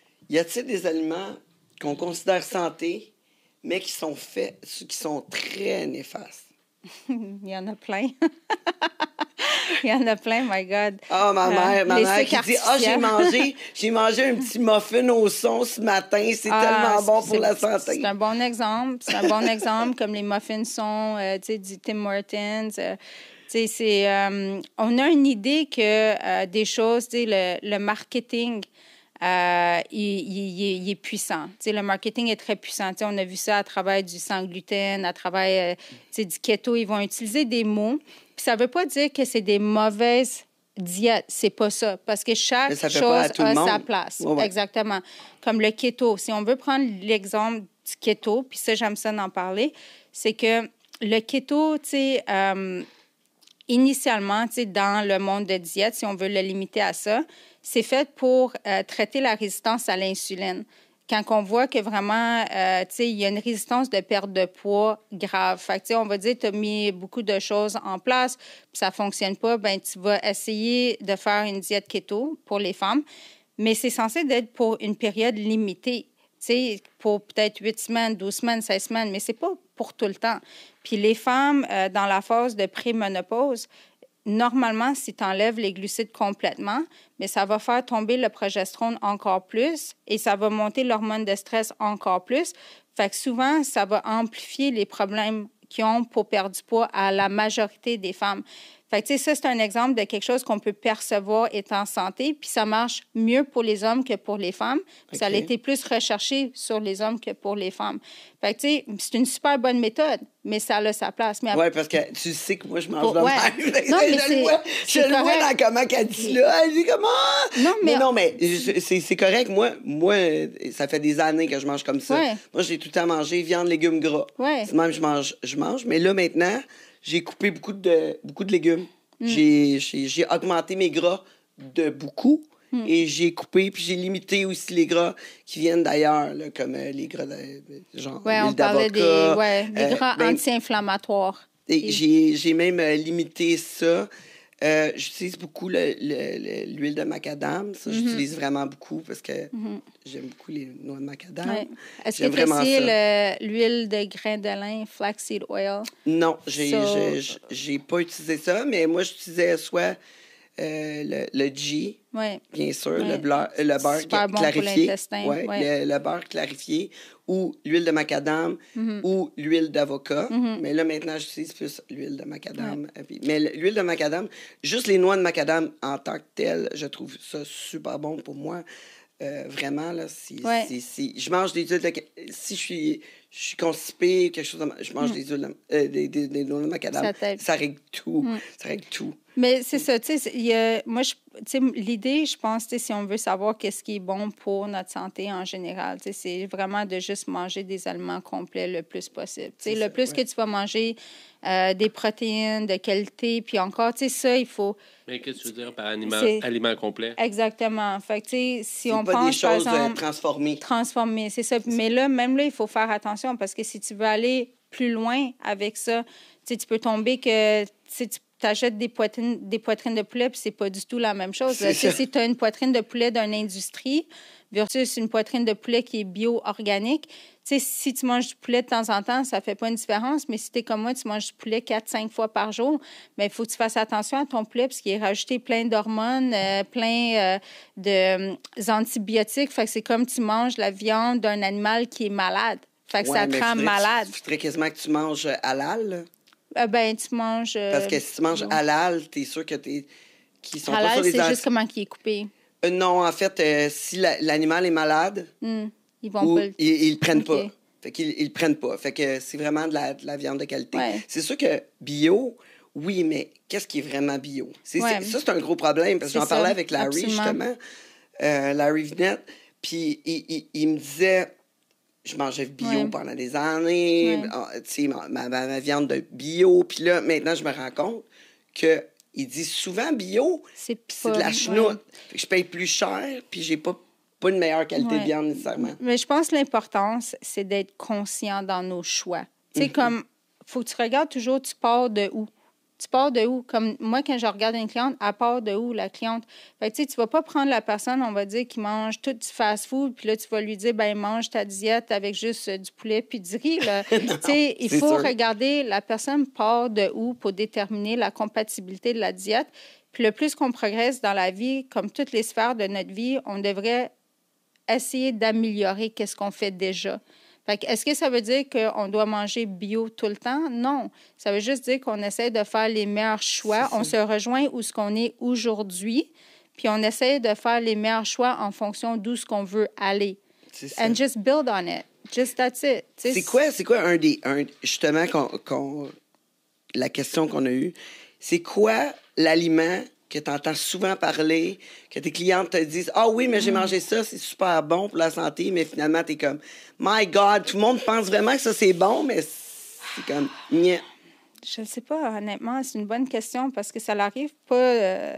Y a-t-il des aliments qu'on considère santé, mais qui sont faits, qui sont très néfastes? Il y en a plein. Il y en a plein, my God. Ah, ma Euh, mère, ma les mère sucres qui dit « Ah, j'ai artificiels. mangé, j'ai mangé un petit muffin au son ce matin, c'est Ah, tellement bon c'est- pour la c'est- santé. » C'est un bon exemple. C'est un bon exemple, comme les muffins sont, euh, tu sais, du Tim Hortons. euh, tu sais, c'est... euh, on a une idée que euh, des choses, tu sais, le, le marketing euh, il, il, il, il est puissant. Tu sais, le marketing est très puissant. Tu sais, on a vu ça à travers du sans gluten, à travers euh, tu sais, du keto. Ils vont utiliser des mots. Puis ça ne veut pas dire que c'est des mauvaises diètes. C'est pas ça. Parce que chaque chose a sa place. Ouais, ouais. Exactement. Comme le keto. Si on veut prendre l'exemple du keto, puis ça, j'aime ça d'en parler, c'est que le keto, tu sais, euh, initialement, tu sais, dans le monde de diète, si on veut le limiter à ça, c'est fait pour euh, traiter la résistance à l'insuline. Quand on voit que vraiment, euh, tu sais, il y a une résistance de perte de poids grave. Fait que, tu sais, on va dire, tu as mis beaucoup de choses en place, puis ça ne fonctionne pas, bien, tu vas essayer de faire une diète keto pour les femmes, mais c'est censé être pour une période limitée. Tu sais, pour peut-être huit semaines, douze semaines, seize semaines, mais c'est pas pour tout le temps. Puis les femmes, euh, dans la phase de préménopause, normalement, si tu enlèves les glucides complètement, mais ça va faire tomber le progestérone encore plus et ça va monter l'hormone de stress encore plus. Fait que souvent, ça va amplifier les problèmes qu'ils ont pour perdre du poids à la majorité des femmes. Fait que, tu sais, ça, c'est un exemple de quelque chose qu'on peut percevoir étant en santé, puis ça marche mieux pour les hommes que pour les femmes. Puis okay. Ça a été plus recherché sur les hommes que pour les femmes. Fait que, tu sais, c'est une super bonne méthode, mais ça a sa place. Mais après... Oui, parce que tu sais que moi, je mange pour... de ouais. même. Non, mais je c'est... le vois, je le vois dans comment qu'elle dit là. Elle dit comment? Non, mais... mais non, mais c'est, c'est correct. Moi, moi, ça fait des années que je mange comme ça. Ouais. Moi, j'ai tout le temps mangé viande, légumes, gras. Ouais. C'est même, je mange, je mange. Mais là, maintenant, j'ai coupé beaucoup de, beaucoup de légumes. Mm. J'ai, j'ai, j'ai augmenté mes gras de beaucoup mm. et j'ai coupé, puis j'ai limité aussi les gras qui viennent d'ailleurs, là, comme euh, les gras de, genre ouais, l'huile on parlait d'avocat. des, ouais, des euh, gras ben, anti-inflammatoires. Et j'ai, j'ai même euh, limité ça. Euh, j'utilise beaucoup le, le, le, l'huile de macadam. Ça, mm-hmm. j'utilise vraiment beaucoup parce que mm-hmm. j'aime beaucoup les noix de macadam. Ouais. Est-ce j'aime que tu as essayé le, l'huile de grain de lin, flaxseed oil? Non, j'ai, so... j'ai, j'ai pas utilisé ça, mais moi, j'utilisais soit euh, le, le ghee, ouais. bien sûr, ouais. le, beurre, le beurre Super bon clarifié. Pour ouais, ouais. le, le beurre clarifié ou l'huile de macadam mm-hmm. ou l'huile d'avocat. Mm-hmm. Mais là, maintenant, j'utilise plus l'huile de macadam. Ouais. Mais l'huile de macadam, juste les noix de macadam en tant que telles, je trouve ça super bon pour moi. Euh, vraiment, là, si, ouais. si, si je mange des huiles de... Si je suis, je suis constipée, quelque chose, de, je mange mm. des huiles de, euh, des, des, des noix de macadam, ça, ça règle tout. Mm. Ça règle tout. Mais c'est ça, tu sais, moi, tu sais, l'idée, je pense, tu sais, si on veut savoir qu'est-ce qui est bon pour notre santé en général, tu sais, c'est vraiment de juste manger des aliments complets le plus possible. Tu sais, le ça, plus ouais. que tu vas manger euh, des protéines de qualité, puis encore, tu sais, ça, il faut... Mais qu'est-ce que tu veux dire par aliment, aliment complet? Exactement. Fait que, tu sais, si c'est on pas pense, des choses par exemple... transformées. Transformées, c'est ça. Mais là, même là, il faut faire attention parce que si tu veux aller plus loin avec ça, tu sais, tu peux tomber que, tu sais, tu tu achètes des poitrines, des poitrines de poulet, puis c'est pas du tout la même chose. C'est là, si tu as une poitrine de poulet d'une industrie versus une poitrine de poulet qui est bio-organique, tu sais, si tu manges du poulet de temps en temps, ça fait pas une différence, mais si tu es comme moi, tu manges du poulet quatre cinq fois par jour, bien, il faut que tu fasses attention à ton poulet parce qu'il est rajouté plein d'hormones, euh, plein euh, de euh, antibiotiques. Fait que c'est comme tu manges la viande d'un animal qui est malade. Fait que ouais, ça te rend malade. Il faudrait quasiment que tu manges halal, là. Euh, ben, tu manges... Euh, Parce que si tu manges halal, t'es sûr que t'es... Qui sont halal, pas sur les c'est an... juste comment il est coupé. Euh, non, en fait, euh, si la, l'animal est malade, mm. ils vont pas le... Ils, ils le prennent okay. pas. Fait qu'ils ils le prennent pas. Fait que c'est vraiment de la, de la viande de qualité. Ouais. C'est sûr que bio, oui, mais qu'est-ce qui est vraiment bio? C'est, ouais. c'est, ça, c'est un gros problème. Parce que j'en c'est parlais ça. avec Larry, Absolument. justement. Euh, Larry Vinette. Puis il, il, il me disait... Je mangeais bio ouais. pendant des années, ouais. tu sais, ma, ma, ma viande de bio. Puis là, maintenant, je me rends compte qu'il dit souvent bio, c'est, c'est de la chenoute. Ouais. Je paye plus cher, puis j'ai pas, pas une meilleure qualité ouais. de viande nécessairement. Mais je pense que l'importance, c'est d'être conscient dans nos choix. Tu sais, mm-hmm. comme, faut que tu regardes toujours, tu pars de où? Tu pars de où? Comme moi, quand je regarde une cliente, elle part de où, la cliente? Fait que, tu sais, tu vas pas prendre la personne, on va dire, qui mange tout du fast-food, puis là, tu vas lui dire, ben mange ta diète avec juste euh, du poulet puis du riz, là. Tu sais, il faut sûr. regarder la personne part de où pour déterminer la compatibilité de la diète. Puis le plus qu'on progresse dans la vie, comme toutes les sphères de notre vie, on devrait essayer d'améliorer qu'est-ce qu'on fait déjà. Fait que, est-ce que ça veut dire qu'on doit manger bio tout le temps? Non. Ça veut juste dire qu'on essaie de faire les meilleurs choix. On se rejoint où ce qu'on est aujourd'hui. puis on essaie de faire les meilleurs choix en fonction d'où ce qu'on veut aller. C'est ça. And just build on it. Just that's it. Tu sais, C'est quoi, c'est quoi un des... Un, justement, qu'on, qu'on- la question qu'on a eue, c'est quoi l'aliment que tu entends souvent parler, que tes clientes te disent « Ah oui, mais j'ai mangé ça, c'est super bon pour la santé. » Mais finalement, tu es comme « My God, tout le monde pense vraiment que ça, c'est bon, mais c'est comme... Nya. Je ne sais pas, honnêtement, c'est une bonne question parce que ça n'arrive pas, euh,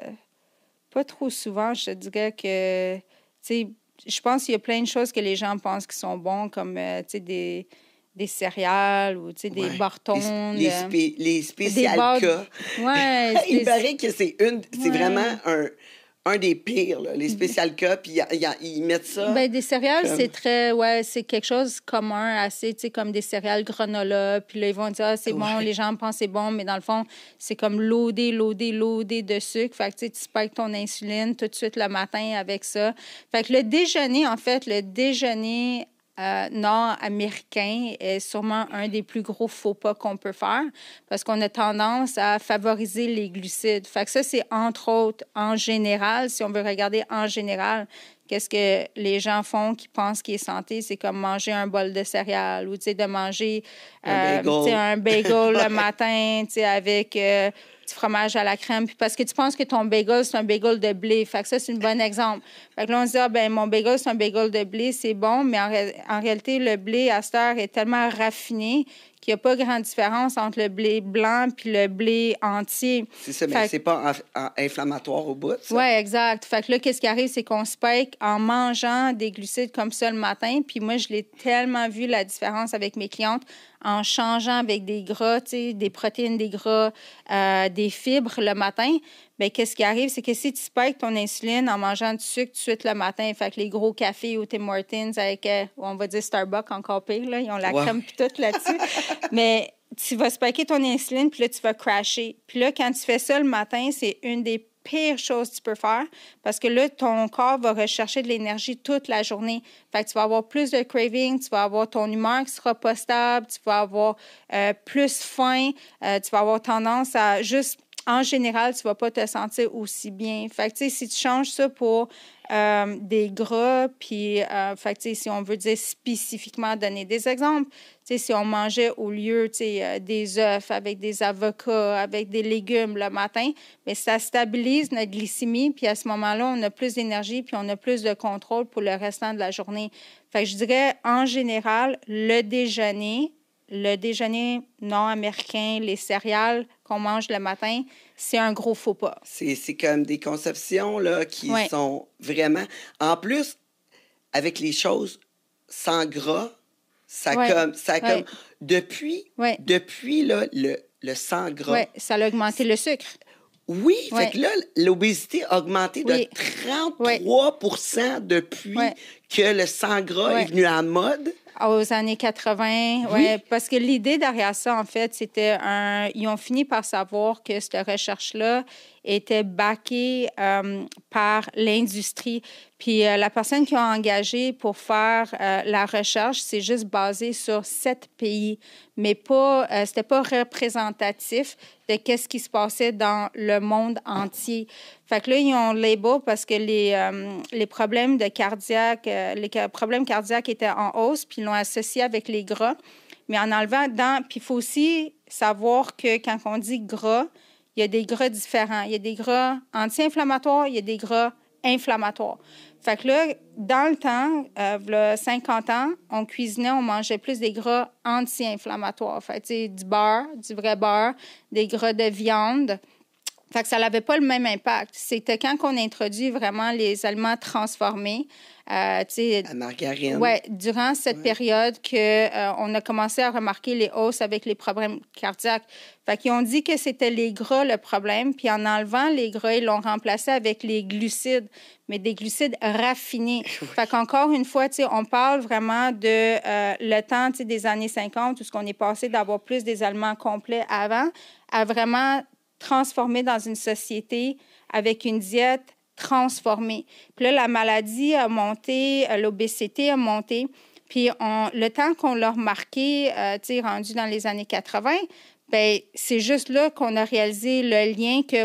pas trop souvent. Je te dirais que, tu sais, je pense qu'il y a plein de choses que les gens pensent qui sont bons, comme, euh, tu sais, des, des céréales ou, tu sais, des Ouais. bartons. Les, les, de- spé- les des spécial barres- cas. Ouais, Il spé- paraît que c'est une, c'est Ouais. vraiment un, un des pires, là, les spécial cas, puis y a- y a- ils mettent ça. Ben, des céréales, comme- c'est très, ouais, c'est quelque chose de commun, assez, tu sais, comme des céréales granola. Puis là, ils vont dire, ah, c'est bon, Ouais. les gens pensent que c'est bon, mais dans le fond, c'est comme loadé, loadé, loadé de sucre. Fait que, tu sais, tu spikes ton insuline tout de suite le matin avec ça. Fait que le déjeuner, en fait, le déjeuner euh, nord-américain est sûrement un des plus gros faux pas qu'on peut faire parce qu'on a tendance à favoriser les glucides. Fait que ça, c'est entre autres, en général, si on veut regarder en général, qu'est-ce que les gens font qui pensent qu'il est santé, c'est comme manger un bol de céréales ou, tu sais, de manger Un euh, bagel. tu sais, un bagel le matin, tu sais, avec euh, du fromage à la crème. Puis parce que tu penses que ton bagel, c'est un bagel de blé. Fait que ça, c'est un bon exemple. Fait que là, on se dit, ah, ben mon bagel, c'est un bagel de blé, c'est bon, mais en, ré- en réalité, le blé, à cette heure, est tellement raffiné qu'il n'y a pas grande différence entre le blé blanc puis le blé entier. C'est ça, mais Fait- c'est pas en- en- inflammatoire au bout, ça? Oui, exact. Fait que là, qu'est-ce qui arrive, c'est qu'on spike en mangeant des glucides comme ça le matin. Puis moi, je l'ai tellement vu la différence avec mes clientes en changeant avec des gras, tu sais, des protéines, des gras, euh, des fibres le matin. Bien, qu'est-ce qui arrive, c'est que si tu spikes ton insuline en mangeant du sucre tout de suite le matin, fait que les gros cafés au Tim Hortons avec, euh, on va dire Starbucks encore pire, là, ils ont la Wow. crème puis tout là-dessus. Mais tu vas spiker ton insuline, puis là, tu vas crasher. Puis là, quand tu fais ça le matin, c'est une des pires choses que tu peux faire parce que là, ton corps va rechercher de l'énergie toute la journée. Fait que tu vas avoir plus de craving, tu vas avoir ton humeur qui sera pas stable, tu vas avoir euh, plus faim, euh, tu vas avoir tendance à juste... En général, tu ne vas pas te sentir aussi bien. Fait que, tu sais, si tu changes ça pour euh, des gras, puis, euh, fait que, tu sais, si on veut dire spécifiquement donner des exemples, tu sais, si on mangeait au lieu, tu sais, euh, des œufs avec des avocats, avec des légumes le matin, bien, ça stabilise notre glycémie, puis à ce moment-là, on a plus d'énergie, puis on a plus de contrôle pour le restant de la journée. Fait que je dirais, en général, le déjeuner, le déjeuner nord-américain, les céréales qu'on mange le matin, c'est un gros faux pas. C'est, c'est comme des conceptions là, qui Ouais. sont vraiment... En plus, avec les choses sans gras, ça Ouais. comme... Ça Ouais. comme depuis, Ouais. depuis là, le, le sans gras... Oui, ça a augmenté le sucre. Oui, Ouais. fait que là, l'obésité a augmenté Oui. de trente-trois pour cent depuis Ouais. que le sang gras Ouais. est venu à la mode. Aux années quatre-vingt, Oui. ouais, parce que l'idée derrière ça, en fait, c'était un... Ils ont fini par savoir que cette recherche-là était backée euh, par l'industrie. Puis euh, la personne qui a engagé pour faire euh, la recherche, c'est juste basé sur sept pays, mais pas, euh, c'était pas représentatif de qu'est-ce qui se passait dans le monde entier. Fait que là, ils ont label parce que les, euh, les problèmes de cardiaque, euh, les ca- problèmes cardiaques étaient en hausse, puis ils l'ont associé avec les gras. Mais en enlevant dans... Puis il faut aussi savoir que quand on dit gras, il y a des gras différents. Il y a des gras anti-inflammatoires, il y a des gras inflammatoires. Fait que là, dans le temps, euh, v'là cinquante ans, on cuisinait, on mangeait plus des gras anti-inflammatoires. Fait que, tu sais, du beurre, du vrai beurre, des gras de viande. Fait que ça n'avait pas le même impact. C'était quand on introduit vraiment les aliments transformés, euh, tu sais, La margarine. oui, durant cette Ouais. période qu'on euh, on a commencé à remarquer les hausses avec les problèmes cardiaques. Fait qu'ils ont dit que c'était les gras le problème, puis en enlevant les gras, ils l'ont remplacé avec les glucides, mais des glucides raffinés. Fait qu'encore une fois, tu sais, on parle vraiment de euh, le temps, tu sais, des années cinquante, où ce qu'on est passé d'avoir plus des aliments complets avant, à vraiment transformer dans une société avec une diète transformée. Puis là, la maladie a monté, euh, l'obésité a monté. Puis on, le temps qu'on l'a remarqué, euh, tu sais, rendu dans les années quatre-vingt, bien, c'est juste là qu'on a réalisé le lien que, oups,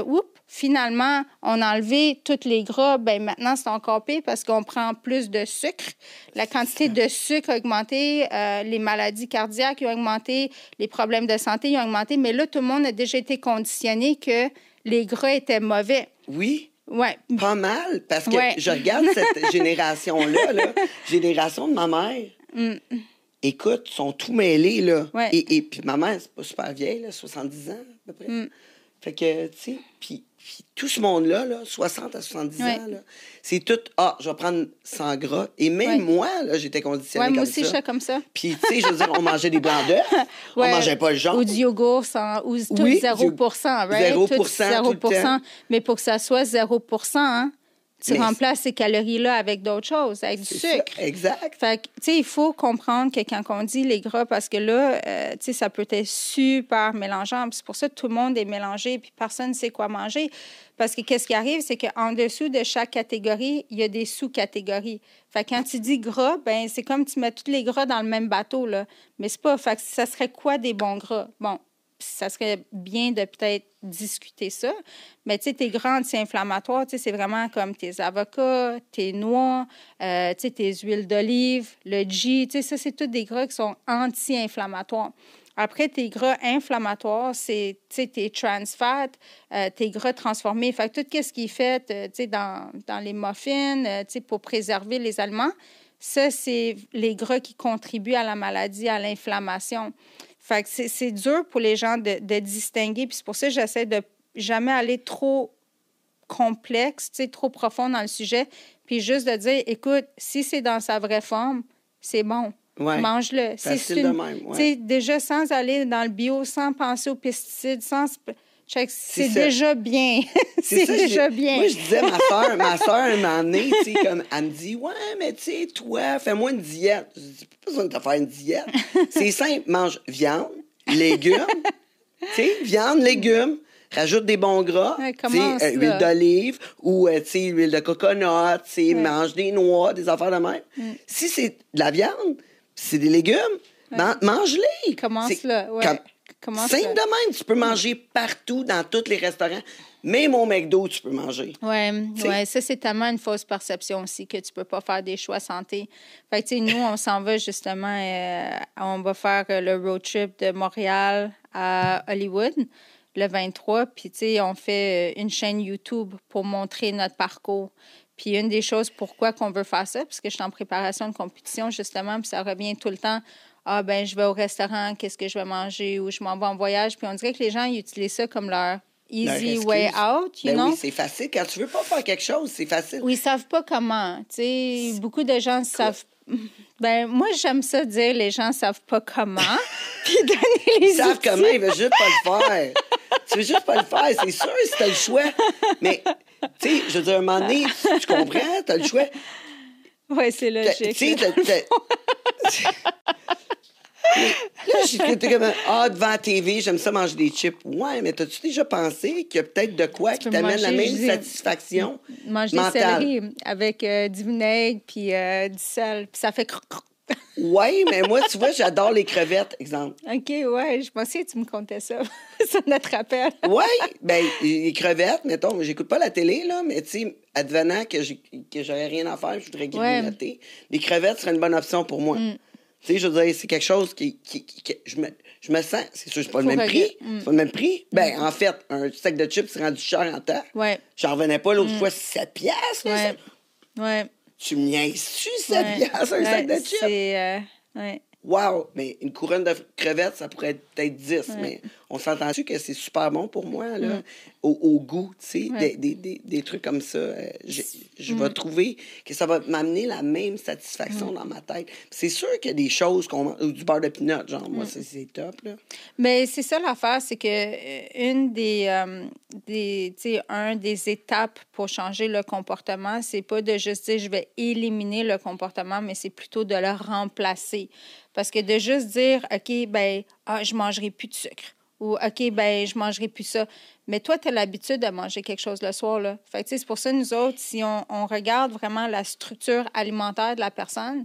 finalement, on a enlevé tous les gras, bien maintenant, c'est encore pire parce qu'on prend plus de sucre. La quantité de sucre a augmenté, euh, les maladies cardiaques ont augmenté, les problèmes de santé ont augmenté, mais là, tout le monde a déjà été conditionné que les gras étaient mauvais. Oui. Ouais. Pas mal, parce que Ouais. je regarde cette génération-là, là, génération de ma mère. Mm. Écoute, ils sont tout mêlés, là. Ouais. Et, et puis ma mère, c'est pas super vieille, là, soixante-dix ans, à peu près. Mm. Fait que, tu sais, puis, puis tout ce monde-là, là, soixante à soixante-dix Ouais. ans, là, c'est tout, ah, je vais prendre sans gras. Et même Ouais. moi, là, j'étais conditionnée Ouais, moi comme aussi, ça. je suis comme ça. Puis, tu sais, je veux dire, on mangeait des blancs d'œufs, Ouais. on mangeait pas le jaune. Ou du yogourt, sans, ou tout Oui, zéro pour cent, du right? zéro Tout pour cent tout le temps. Mais pour que ça soit zéro pour cent, hein, tu Mais remplaces ces calories-là avec d'autres choses, avec du C'est ça, sucre. exact. Fait que, tu sais, il faut comprendre que quand on dit les gras, parce que là, euh, tu sais, ça peut être super mélangeant. Puis c'est pour ça que tout le monde est mélangé, puis personne ne sait quoi manger. Parce que qu'est-ce qui arrive, c'est qu'en dessous de chaque catégorie, il y a des sous-catégories. Fait que quand tu dis gras, ben c'est comme tu mets tous les gras dans le même bateau, là. Mais c'est pas... Fait que ça serait quoi des bons gras? Bon, ça serait bien de peut-être discuter ça. Mais tu sais, tes gras anti-inflammatoires, tu sais, c'est vraiment comme tes avocats, tes noix, euh, tu sais, tes huiles d'olive, le ghee, tu sais, ça, c'est tous des gras qui sont anti-inflammatoires. Après, tes gras inflammatoires, c'est, tu sais, tes trans fats, euh, tes gras transformés. Fait que tout ce qui est fait, euh, tu sais, dans, dans les muffins, euh, tu sais, pour préserver les aliments, ça, c'est les gras qui contribuent à la maladie, à l'inflammation. Fait que c'est, c'est dur pour les gens de, de distinguer. Puis c'est pour ça que j'essaie de jamais aller trop complexe, tu sais, trop profond dans le sujet. Puis juste de dire, écoute, si c'est dans sa vraie forme, c'est bon. Ouais. Mange-le. C'est, Facile c'est une, de même, ouais. tu sais, déjà, sans aller dans le bio, sans penser aux pesticides, sans... C'est, c'est ça. déjà bien. c'est ça, déjà j'ai- bien. Moi, je disais, ma soeur, ma soeur, un moment donné, tu sais, comme, elle me dit, ouais, mais tu sais, toi, fais-moi une diète. Je dis, pas besoin de te faire une diète. C'est simple, mange viande, légumes, tu sais, viande, légumes, rajoute des bons gras, Ouais, tu sais, commence, euh, huile là. d'olive ou, euh, tu sais, huile de coconut, tu sais, Ouais. mange des noix, des affaires de même. Si c'est de la viande, c'est des légumes, man- mange-les. Commence C'est là, ouais. comme- Commence simple là. de même, tu peux manger partout, dans tous les restaurants. Même au McDo, tu peux manger. Oui, sais. ouais, ça, c'est tellement une fausse perception aussi que tu peux pas faire des choix santé. Fait que, tu sais, nous, on s'en va justement, euh, on va faire euh, le road trip de Montréal à Hollywood le vingt-trois, puis, tu sais, on fait euh, une chaîne YouTube pour montrer notre parcours. Puis une des choses pourquoi qu'on veut faire ça, parce que je suis en préparation de compétition, justement, puis ça revient tout le temps. Ah, ben je vais au restaurant, qu'est-ce que je vais manger, ou je m'en vais en voyage. Puis on dirait que les gens, ils utilisent ça comme leur Leur easy excuse. way out, you Ben know? oui, c'est facile. Quand tu veux pas faire quelque chose, c'est facile. Ou ils savent pas comment. Tu sais, beaucoup de gens savent. Ben moi, j'aime ça dire les gens savent pas comment. Puis donner les Ils savent outils. comment, ils veulent juste pas le faire. Tu veux juste pas le faire, c'est sûr, si t'as le choix. Mais, tu sais, je veux dire, à un moment donné, tu, tu comprends, t'as le choix. Oui, c'est T'as- logique. Tu sais, t'as- t'as- Là, j'étais comme, ah, devant la T V, j'aime ça manger des chips. Ouais, mais t'as-tu déjà pensé qu'il y a peut-être de quoi Tu qui peux t'amène la manger, même je dis, satisfaction Manger des mentale? céleri avec euh, du vinaigre puis euh, du sel. Puis ça fait croc, croc. Ouais, mais moi, tu vois, j'adore les crevettes, exemple. OK, ouais, je pensais que tu me contais ça. Ça notre rappel. Oui, bien, les crevettes, mettons, j'écoute pas la télé, là, mais tu sais, advenant que j'ai- que j'aurais rien à faire, je voudrais grignoter, les crevettes seraient une bonne option pour moi. Mm. Tu sais, je veux dire, c'est quelque chose qui... qui, qui- qui- je, me, je me sens... C'est sûr, c'est pas le Faut même regarder. prix. Mm. C'est pas le même prix. Ben, en fait, un sac de chips, c'est rendu cher en temps. Ouais, J'en revenais pas l'autre fois, sept piastres, là, ouais, ça. ouais. Tu me niaises-tu, sept ouais. piastres, un Ouais, sac de chips? C'est... euh, ouais. Wow! Mais une couronne de crevettes, ça pourrait être peut-être dix, mais on s'entend-tu que c'est super bon pour moi, là, Mm. au, au goût, tu sais, Ouais. des, des, des, des trucs comme ça. euh, j'ai- je Mm. vais trouver que ça va m'amener la même satisfaction dans ma tête. C'est sûr qu'il y a des choses qu'on mange, ou du beurre de pinot, genre, Mm. moi, c'est, c'est top, là. Mais c'est ça l'affaire, c'est que euh, une des, euh, des tu sais, un des étapes pour changer le comportement, c'est pas de juste dire je vais éliminer le comportement, mais c'est plutôt de le remplacer. Parce que de juste dire OK, ben ah, je mangerai plus de sucre ou OK, ben je mangerai plus ça. Mais toi, tu as l'habitude de manger quelque chose le soir, là. Fait que, tu sais, c'est pour ça, nous autres, si on, on regarde vraiment la structure alimentaire de la personne,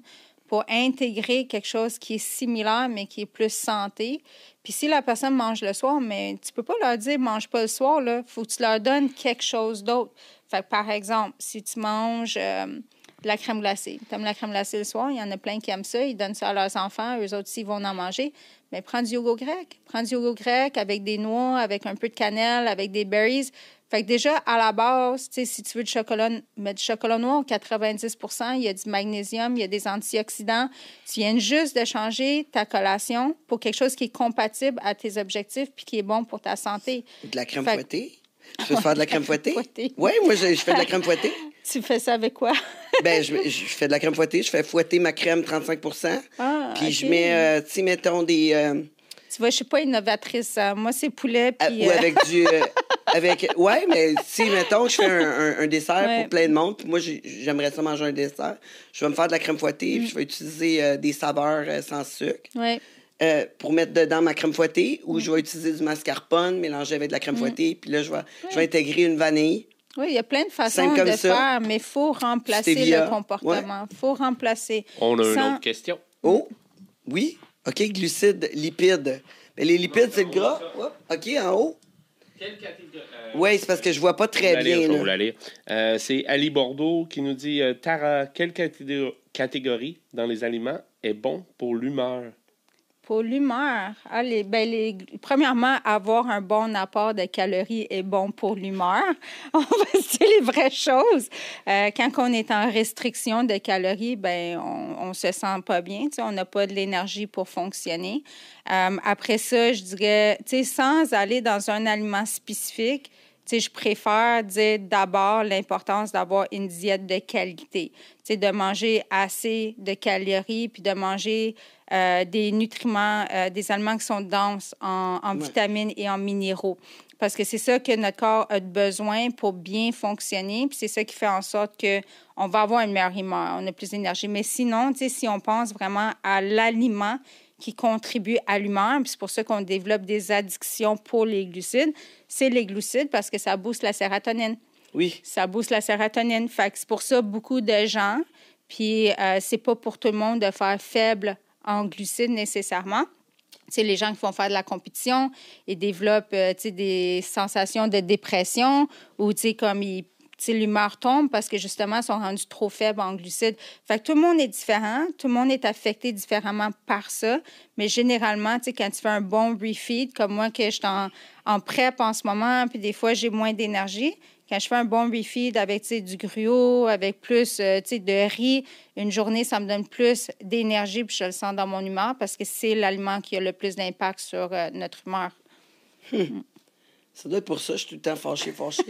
pour intégrer quelque chose qui est similaire, mais qui est plus santé. Puis si la personne mange le soir, mais tu peux pas leur dire « mange pas le soir », là. Faut que tu leur donnes quelque chose d'autre. Fait que, par exemple, si tu manges euh, de la crème glacée, tu aimes la crème glacée le soir, il y en a plein qui aiment ça, ils donnent ça à leurs enfants, eux autres aussi, ils vont en manger. Mais prends du yogourt grec. Prends du yogourt grec avec des noix, avec un peu de cannelle, avec des berries. Fait que déjà, à la base, tu sais, si tu veux du chocolat, mais du chocolat noir, quatre-vingt-dix pour cent, il y a du magnésium, il y a des antioxydants. Tu viens juste de changer ta collation pour quelque chose qui est compatible à tes objectifs puis qui est bon pour ta santé. De la crème Fait... fouettée? Tu peux faire de la crème fouettée? fouettée. Oui, moi, je, je fais de la crème fouettée. Tu fais ça avec quoi? ben, je, je fais de la crème fouettée. Je fais fouetter ma crème trente-cinq pour cent. Ah, puis okay. je mets, euh, tu sais, mettons des... Euh, tu vois, je suis pas innovatrice. Hein. Moi, c'est poulet. Puis, Ou euh... avec du. Euh, avec, ouais, mais si, mettons, je fais un, un, un dessert ouais. pour plein de monde, puis moi, j'ai, j'aimerais ça manger un dessert, je vais me faire de la crème fouettée, mm. puis je vais utiliser euh, des saveurs euh, sans sucre ouais. euh, pour mettre dedans ma crème fouettée, ou mm. je vais utiliser du mascarpone mélangé avec de la crème mm. fouettée, puis là, je vais, ouais. je vais intégrer une vanille. Oui, il y a plein de façons de ça. faire, mais il faut remplacer Stevia. le comportement. Il ouais. faut remplacer. On a sans... une autre question. Oh, oui. OK, glucides, lipides. Mais les lipides, c'est le gras. OK, en haut. Quelle catégorie? Euh, oui, c'est parce que je vois pas très bien. Lire, là. Je vais vous la lire. Euh, c'est Ali Bordeaux qui nous dit euh, Tara, quelle catég- catégorie dans les aliments est bon pour l'humeur? Pour l'humeur, ah, les, ben les, premièrement, avoir un bon apport de calories est bon pour l'humeur. On va se dire les vraies choses. Euh, quand on est en restriction de calories, ben on ne se sent pas bien. On n'a pas de l'énergie pour fonctionner. Euh, après ça, je dirais, sans aller dans un aliment spécifique, T'sais, je préfère dire d'abord l'importance d'avoir une diète de qualité, T'sais, de manger assez de calories, puis de manger euh, des nutriments, euh, des aliments qui sont denses en, en ouais. vitamines et en minéraux. Parce que c'est ça que notre corps a besoin pour bien fonctionner, puis c'est ça qui fait en sorte qu'on va avoir une meilleure humeur, on a plus d'énergie. Mais sinon, si on pense vraiment à l'aliment qui contribuent à l'humeur, puis c'est pour ça qu'on développe des addictions pour les glucides, c'est les glucides parce que ça booste la sérotonine. Oui. Ça booste la sérotonine. Fait que c'est pour ça beaucoup de gens, puis euh, c'est pas pour tout le monde de faire faible en glucides nécessairement. T'sais, les gens qui vont faire de la compétition, ils développent euh, des sensations de dépression ou comme ils T'sais, l'humeur tombe parce que, justement, ils sont rendus trop faibles en glucides. Fait que tout le monde est différent. Tout le monde est affecté différemment par ça. Mais généralement, quand tu fais un bon refeed, comme moi, que je suis en, en prep en ce moment, puis des fois, j'ai moins d'énergie. Quand je fais un bon refeed avec du gruau, avec plus euh, de riz, une journée, ça me donne plus d'énergie, puis je le sens dans mon humeur parce que c'est l'aliment qui a le plus d'impact sur euh, notre humeur. Hum. Mm. Ça doit être pour ça que je suis tout le temps fâché, fâché.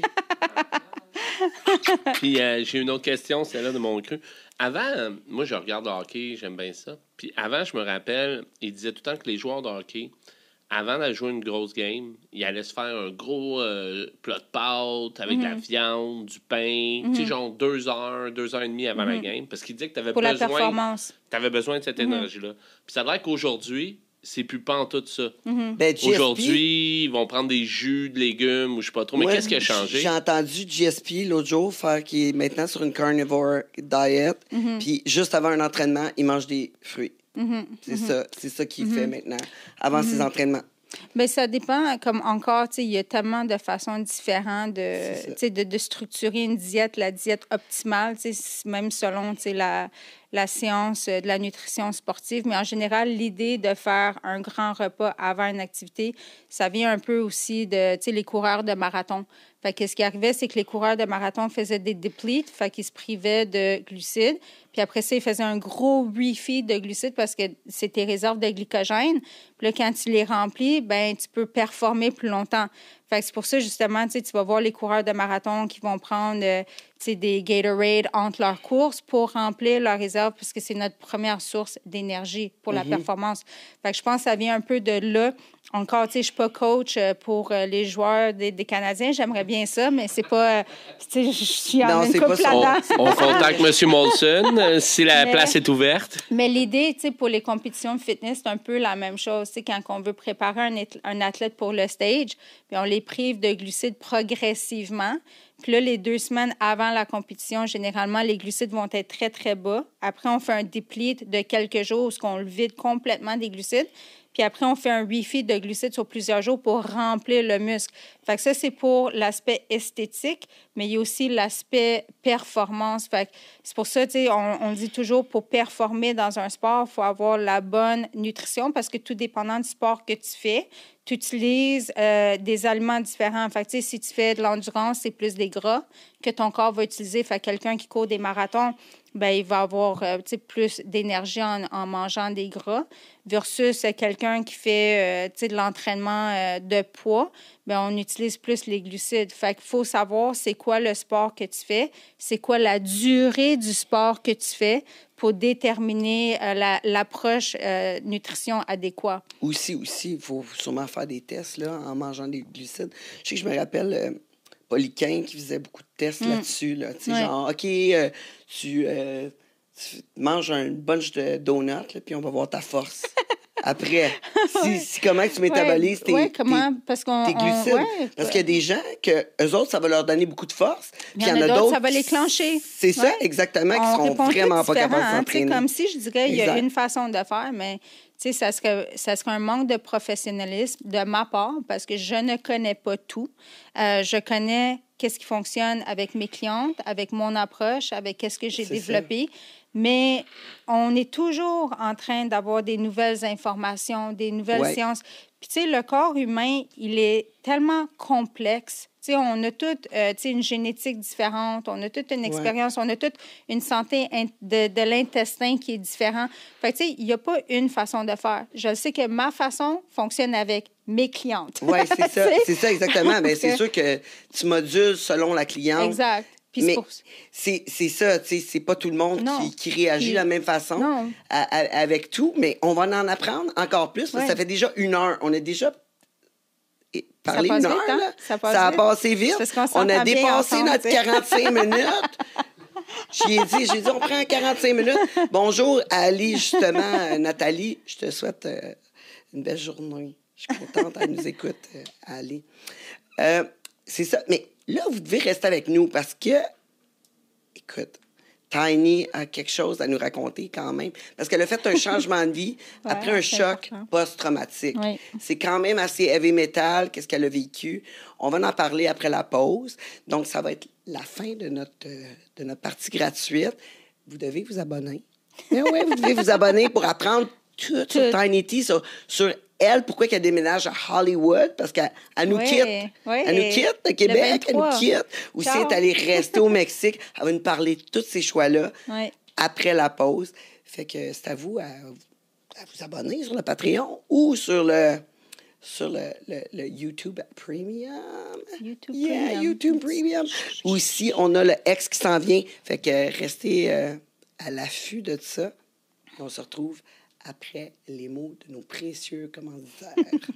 Puis euh, j'ai une autre question, c'est là de mon cru. Avant, euh, moi, je regarde le hockey, j'aime bien ça. Puis avant, je me rappelle, il disait tout le temps que les joueurs de hockey, avant de jouer une grosse game, ils allaient se faire un gros euh, plat de pâtes avec mm-hmm. de la viande, du pain, mm-hmm. tu sais, genre deux heures, deux heures et demie avant mm-hmm. la game, parce qu'il disait que tu avais besoin, t'avais besoin de cette mm-hmm. énergie-là. Puis ça a l'air qu'aujourd'hui, c'est plus pantoute ça. Mm-hmm. Ben, aujourd'hui, ils vont prendre des jus de légumes ou je sais pas trop. Mais ouais, qu'est-ce qui a changé? J'ai entendu G S P l'autre jour faire qu'il est maintenant sur une carnivore diet. Mm-hmm. Puis juste avant un entraînement, il mange des fruits. Mm-hmm. C'est mm-hmm. ça, c'est ça qu'il mm-hmm. fait maintenant, avant mm-hmm. ses entraînements. Bien, ça dépend, comme encore, tu sais, il y a tellement de façons différentes de, tu sais, de, de structurer une diète, la diète optimale, tu sais, même selon, tu sais, la, la science de la nutrition sportive. Mais en général, l'idée de faire un grand repas avant une activité, ça vient un peu aussi de, tu sais, les coureurs de marathon. Fait que ce qui arrivait, c'est que les coureurs de marathon faisaient des depletes, fait qu'ils se privaient de glucides. Puis après ça, ils faisaient un gros refeed de glucides parce que c'est tes réserves de glycogène. Puis là, quand tu les remplis, ben tu peux performer plus longtemps. Fait que c'est pour ça, justement, tu vas voir les coureurs de marathon qui vont prendre euh, des Gatorade entre leurs courses pour remplir leurs réserves parce que c'est notre première source d'énergie pour mm-hmm. la performance. Fait que je pense que ça vient un peu de là. Encore, tu sais, je suis pas coach pour euh, les joueurs des, des Canadiens. J'aimerais bien ça, mais c'est pas... Tu sais, je suis en une couple là-dedans. On, on contacte M. Molson euh, si la mais, place est ouverte. Mais l'idée, tu sais, pour les compétitions de fitness, c'est un peu la même chose. Tu sais, quand on veut préparer un, un athlète pour le stage, puis on les prive de glucides progressivement. Puis là, les deux semaines avant la compétition, généralement, les glucides vont être très, très bas. Après, on fait un deplete de quelques jours où on le vide complètement des glucides. Puis après, on fait un refeed de glucides sur plusieurs jours pour remplir le muscle. Fait que ça, c'est pour l'aspect esthétique, mais il y a aussi l'aspect performance. Fait que c'est pour ça, tu sais, on, on dit toujours, pour performer dans un sport, il faut avoir la bonne nutrition parce que tout dépendant du sport que tu fais, tu utilises euh, des aliments différents. Fait que, tu sais, si tu fais de l'endurance, c'est plus des gras que ton corps va utiliser. Fait que quelqu'un qui court des marathons, ben il va avoir euh, tu sais, plus d'énergie en, en mangeant des gras versus euh, quelqu'un qui fait euh, tu sais, de l'entraînement euh, de poids, ben on utilise plus les glucides. Fait qu'il faut savoir c'est quoi le sport que tu fais, c'est quoi la durée du sport que tu fais pour déterminer euh, la, l'approche euh, nutrition adéquate. Aussi, aussi, il faut sûrement faire des tests là, en mangeant des glucides. Je sais que je me rappelle euh, Poliquin qui faisait beaucoup de tests mm. là-dessus. Là, ouais. Genre, OK, euh, tu, euh, tu manges un bunch de donuts, là, puis on va voir ta force. Après, si, si comment tu métabolises ouais, tes, ouais, comment, tes, parce qu'on, tes glucides. On, ouais, parce qu'il y a des gens que eux autres, ça va leur donner beaucoup de force. Il y en a d'autres, d'autres, ça va les clencher. C'est ça, ouais. exactement, qui seront vraiment pas capables de s'entraîner. Hein, comme si je dirais, il y a une façon de faire, mais tu sais, ça serait, ça serait un manque de professionnalisme de ma part parce que je ne connais pas tout. Euh, je connais qu'est-ce qui fonctionne avec mes clientes, avec mon approche, avec qu'est-ce que j'ai C'est développé. Ça. Mais on est toujours en train d'avoir des nouvelles informations, des nouvelles ouais. sciences. Puis, tu sais, le corps humain, il est tellement complexe. Tu sais, on a toute euh, une génétique différente, on a toute une expérience, ouais. on a toute une santé de, de l'intestin qui est différente. Fait que, tu sais, il n'y a pas une façon de faire. Je sais que ma façon fonctionne avec mes clientes. Oui, c'est ça. C'est ça, exactement. Mais c'est sûr que tu modules selon la cliente. Exact. Puis mais pour... c'est, c'est ça, tu sais, c'est pas tout le monde qui, qui réagit de la même façon à, à, avec tout, mais on va en apprendre encore plus. Ouais. Ça fait déjà une heure. On a déjà parlé une heure. Vite, hein? là. Ça, ça a passé vite. On a dépassé ensemble, notre quarante-cinq minutes. J'ai dit, j'ai dit, on prend quarante-cinq minutes. Bonjour, Ali, justement, Nathalie. Je te souhaite euh, une belle journée. Je suis contente, elle nous écoute, euh, Ali. Euh, c'est ça, mais là, vous devez rester avec nous parce que, écoute, Tiny a quelque chose à nous raconter quand même. Parce qu'elle a fait un changement de vie ouais, après un choc important. post-traumatique. Oui. C'est quand même assez heavy metal, qu'est-ce qu'elle a vécu. On va en parler après la pause. Donc, ça va être la fin de notre, de notre partie gratuite. Vous devez vous abonner. Mais oui, vous devez vous abonner pour apprendre tout, tout. sur Tiny T, sur, sur elle, pourquoi qu'elle déménage à Hollywood? Parce qu'elle elle nous oui, quitte. Oui. Elle nous quitte de Québec, elle nous quitte. Ou si elle est allée rester au Mexique, elle va nous parler de tous ces choix-là oui. après la pause. Fait que c'est à vous à, à vous abonner sur le Patreon ou sur le, sur le, le, le YouTube Premium. YouTube yeah, Premium. YouTube Premium. Aussi, on a le X qui s'en vient. Fait que restez euh, à l'affût de ça. On se retrouve après les mots de nos précieux commanditaires.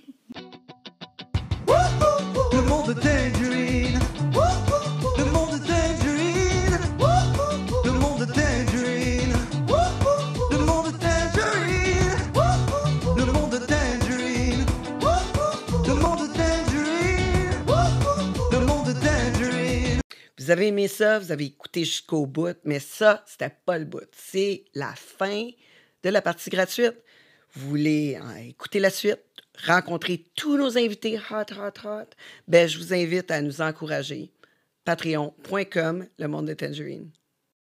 Le monde de Tangerine. Le monde de Tangerine. Le monde de Tangerine. Le monde de Tangerine. Le monde de Tangerine. Le monde de Tangerine. Le monde de Tangerine. Vous avez aimé ça, vous avez écouté jusqu'au bout, mais ça, c'était pas le bout. C'est la fin de la partie gratuite. Vous voulez hein, écouter la suite, rencontrer tous nos invités hot, hot, hot, ben, je vous invite à nous encourager. patreon point com, le monde de Tangerine.